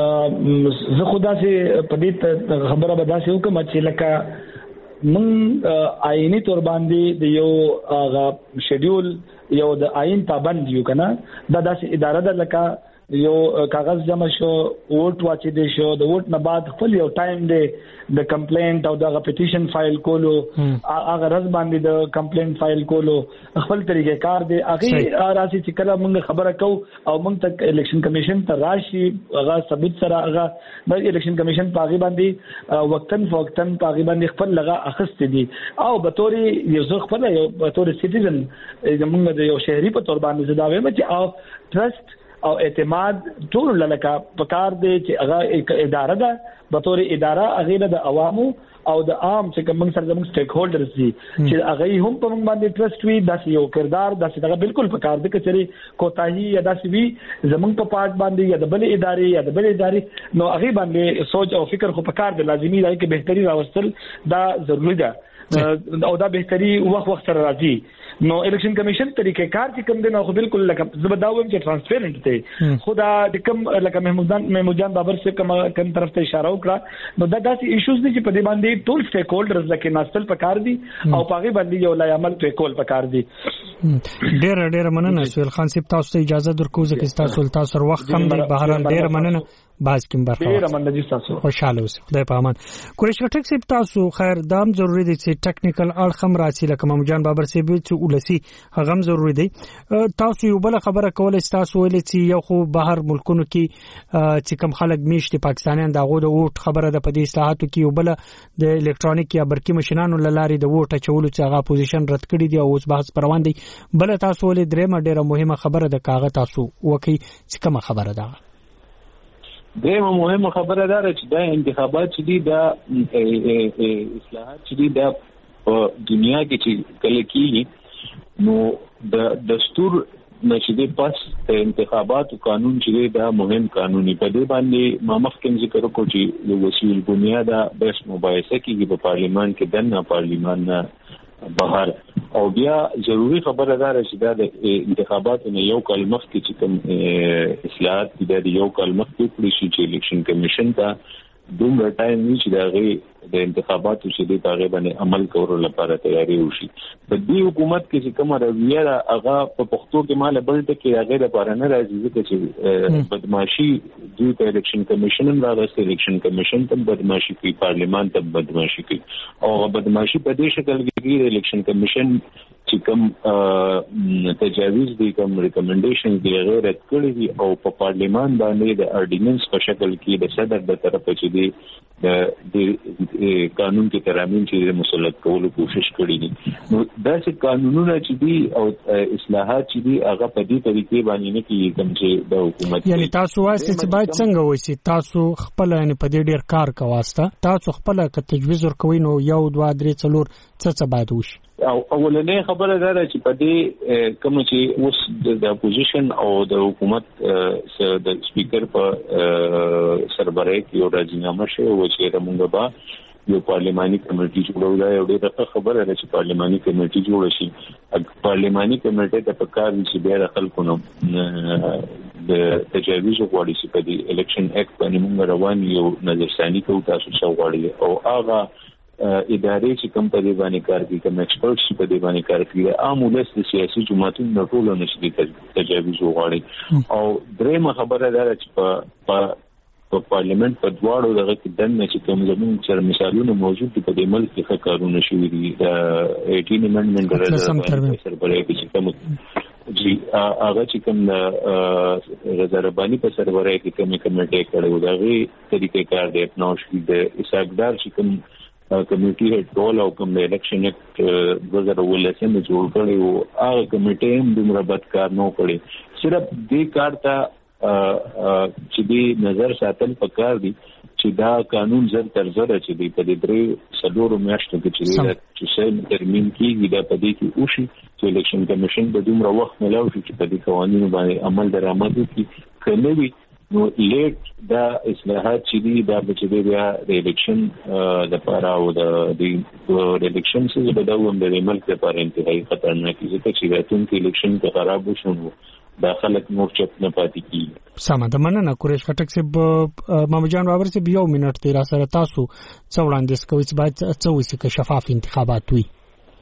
زه خدا سي په دې خبره به داسې وکم چې لکه من آئینی تور باندې د یو غا شیډول یو د آئین پابند یو کنه دا داسې اداره ده لکه یو کاغذ جمع شو ووټ واچې دي شو د ووټ نه بعد خپل یو ټایم دی د کمپلینټ او د پټیشن فایل کولو هغه رز باندې د کمپلینټ فایل کولو خپل طریقې کار دی هغه راسي چې کله موږ خبره کو او موږ تک الیکشن کمیشن ته راشي هغه ثبوت سره هغه د الیکشن کمیشن پاغي باندې وقتن فوقتن پاغي باندې خپل لغه اخست دي او به توري یو ځخ خپل یو به توري سټیزن موږ د یو شهري په تور باندې زداوي چې او ټرست او اعتماد ټول لکه پکار دی چې هغه اداره ده به تور اداره هغه د عوامو او د عام چې کوم سره زموږ سټیک هولډرز دي چې هغه هم په موږ باندې ټرست وي داسې یو کردار داسې دغه بالکل پکار دی چې کوتاهي یا داسې وي زموږ په پارت باندې یا د بل ادارې یا د بل ادارې نو هغه باندې سوچ او فکر خو پکار دی لازمي دی چې بهتري راوستل دا ضروري ده او دا بهتري وخت وخت سره راځي نو الیکشن کمیشن طریقې کار چې کوم دی نو خو بالکل لکه زبداوم چې ترانسپیرنٹ دی خدا د کوم لکه محمودان محمودجان بابر سے کوم کوم طرف ته اشاره وکړه نو دا داسې ایشوز دي چې په دې باندې ټول سټیک هولډرز لکه ناستل پکار دي او پاغي باندې یو لای عمل ته کول پکار دي ډېر ډېر مننه سهیل خان صاحب تاسو ته اجازه درکو ځکه تاسو تاسو سره وخت کم دی بهرحال ډېر مننه باز کوم برخه ډېر مننه دي تاسو خوشاله اوسئ خدای په امان قریش ټیک صاحب تاسو خیر دام ضروری دي چې ټیکنیکل اړخم راځي لکه محمودجان بابر صاحب چې ولسی هغه ضروری دی تاسو یو بل خبره کول تاسو ویل چې یو خو بهر ملکونو کې چې کم خلک میشته پاکستانیان دغه د ووټ خبره د پدې اصلاحاتو کې یو بل د الکترونیک یا برقي ماشينانو لارې د ووټ چولو چې هغه پوزیشن رد کړی دی او اوس بحث روان دی بل تاسو ولې درېمه ډیره مهمه خبره د کاغذ تاسو وکي چې کومه خبره ده دغه مهمه خبره ده چې د انتخابات چې دي د اصلاحات چې دي د دنیا کې چې کله کېږي نو د دستور نشي پس د انتخابات قانون چې دا مهم قانوني په دې باندې ما مخکې ذکر وکړ چې د وسیل بنیاد بس مباحثه کېږي په پارلیمان کې دنه پارلیمان نه بهر او بیا ضروری خبره ده چې دا د انتخاباتو نه یو کال مخکې چې کوم اصلاحات دي د یو کال مخکې پولیس چې الیکشن کمیشن ته دومره ټایم نه چې دا غي د انتخاباتو چې د هغه باندې عمل کولو لپاره تیاری وشي په دې حکومت کې چې کومه رویه را هغه په پښتو کې مال بل ته کې هغه لپاره نه راځي چې بدمعشي د الیکشن کمیشن راغلی الیکشن کمیشن ته بدمعشي کوي پارلیمان ته بدمعشي کوي او بدمعشي په دې شکل کې الیکشن کمیشن چې کوم تجاویز دي کوم ریکمنډیشن دي غیر رد کړی دي او په پارلیمان باندې د اورډیننس په شکل کې د صدر د طرفه چې دي د قانون کې ترامیم چې مسلط کولو کوشش کړی دي نو داسې قانونونه چې دي او اصلاحات چې دي هغه په دې طریقې باندې نه کیږي کوم چې د حکومت یعنی تاسو وایي چې باید څنګه وایي تاسو خپل یعنی په دې ډیر کار کواسته تاسو خپل ک تجویز ورکوي نو یو دوه درې څلور څه څه باید وشي او اولنې خبره ده چې په دې کوم چې اوس د اپوزیشن او د حکومت د سپیکر په سربراهي کې یو راځنامه شوی و چې موږ به یو پارلماني کمیټي جوړول دا یو ډېر خبره ده چې پارلماني کمیټي جوړ شي پارلماني کمیټه ته پکار دي چې بیا خلکو نو د تجاویز غواړي چې په دې الیکشن اکټ باندې موږ روان یو نظرثاني کوو تاسو څو غواړي او هغه ادارې چې کوم په دې باندې کار کوي کوم ایکسپرټس چې په دې باندې کار کوي عام ولس د سیاسي جماعتونو نه ټول نشي تجاویز وغواړي او درېمه خبره ده چې په په پارلیمنت په دواړو دغه کې دنه چې کوم زموږ سره مثالونه موجود دي په دې ملک کې ښه کارونه شوي دي د اټین امندمنت راځي سربراهي کې کوم جی هغه چې کوم رضا رباني په سربراهي کې کوم کمیټه کړو دغه طریقې کار دی اپناو شي د حسابدار چې کوم کمیټي هډ ټول او کوم الیکشن اکټ دوه هزار ولسمه جوړ کړی او هغه کمیټه هم دومره بد کار نه کړی صرف دې کار ته چې دې نظر ساتل پکار دي چې دا قانون زر تر زر چې دې په دې درې سلورو میاشتو کې چې چې سم ترمیم کیږي دا په دې کې اوشي چې الیکشن کمیشن د دومره وخت ملاوي چې په دې قوانینو باندې عمل درآمد وکړي کنه وي نو لیټ دا اصلاحات چې دي دا به چې بیا د الیکشن د لپاره او د الیکشن څخه د دوام د ملک لپاره انتهایی خطرناک دي چې راتلونکي الیکشن کې خراب وشو دا خلک نور چپ نه پاتې کیږي سمه ده مننه قریش خټک صاحب محمودجان بابر صاحب یو منټ تیر سره تاسو څو وړاندیز کوي چې باید څه وسی کې شفاف انتخابات وي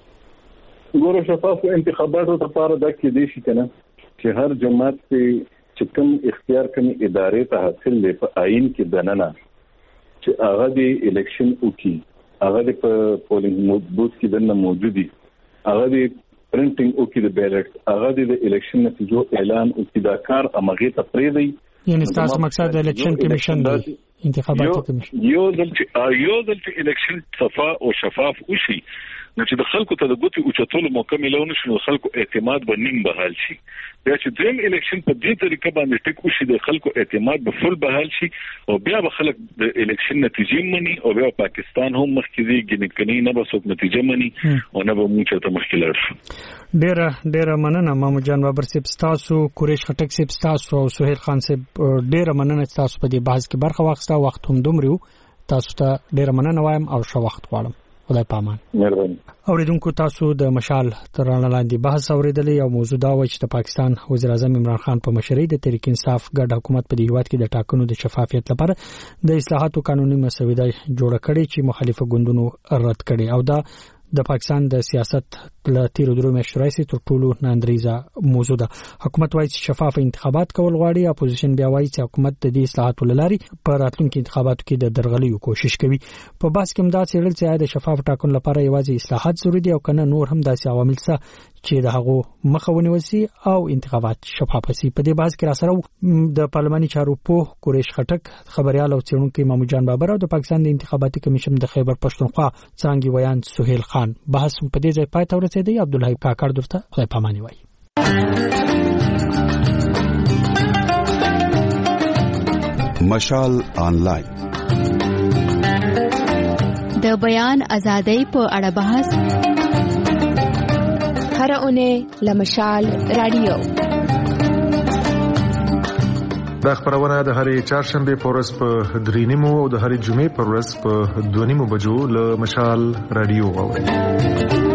ګوره شفاف انتخاباتو لپاره دا کې دي چې کنه چې هر جماعت چې کوم اختیار کوي ادارې ته حاصل دی په آئین کې دننه چې هغه د الیکشن وکي هغه په پولینګ بوث کې دنه موجود دي هغه د پرنټینګ وکي د بیلټ هغه د الیکشن نتیجو اعلان وکي دا کار امغه ته پرې دی یعنی تاسو مقصد د الیکشن کمیشن دی انتخاباتي کمیشن یو ځل چې یو ځل چې الیکشن صفا او شفاف وشي نو چې د خلکو ته د ګوتې اوچتولو موقع ملونه شنو خلکو اعتماد به نیم بحال شي بیا چې دریم الیکشن په دې طریقه باندې ټیک وشي د خلکو اعتماد به فل بحال شي او بیا به خلک د الیکشن نتیجې مني او بیا پاکستان هم مخکې دی ګنکنی نه به څوک نتیجه مني او نه به موږ ته مخکې لاړ شو ډېر ډېر مننه محمودجان بابر صاحب تاسو قریش خټک صاحب تاسو او سهیل خان صاحب ډېر مننه تاسو په دې بحث کې برخه واخیسته وخت هم دومره تاسو ته ډېر مننه وایم او ښه وخت غواړم خدای پامان. مهرباني. اوریدونکو تاسو د مشال ترانه لاندې بحث اوریدلې او موضوع دا و چې د پاکستان وزیر اعظم عمران خان په مشرۍ د تحریک انصاف ګډ حکومت په دې هیواد کې د ټاکنو د شفافیت لپاره د اصلاحاتو قانوني مسوده جوړه کړې چې مخالفه ګوندونو رد کړي او دا د پاکستان د سیاست له تیرو درو میاشتو راځي تر ټولو ناندریزه موضوع ده. حکومت وايي چې شفاف انتخابات کول غواړي، اپوزیشن بیا وايي چې حکومت د دې اصلاحاتو لارې په راتلونکي انتخاباتو کې د درغلیو کوشش کوي. په بحث کې مدار څېړل چې د شفاف ټاکنو لپاره یوازې اصلاحات ضروري دي او کنه نور هم داسې عوامل څه چې د هغه مخه ونیول شي او انتخابات شفاف شي. په دې بحث کې راسره د پارلماني چارو په قریش خټک، خبريال او څېړونکو امام جان بابر او د پاکستان د انتخاباتي کمیشن د خیبر پښتونخوا څنګه ویان سہیل خان. بحث په دې ځای پای ته ورسېدی. عبدالحی کاکړ درته خدای پاماني وایي. مشال آنلاین د بیان ازادۍ په اړه بحث هر اونۍ لمشال رادیو. دا خبرونه د هرې چهارشنبه په ورځ په درې نیمو او د هرې جمعې په ورځ په دوه نیمو بجو له مشال رادیو واورئ.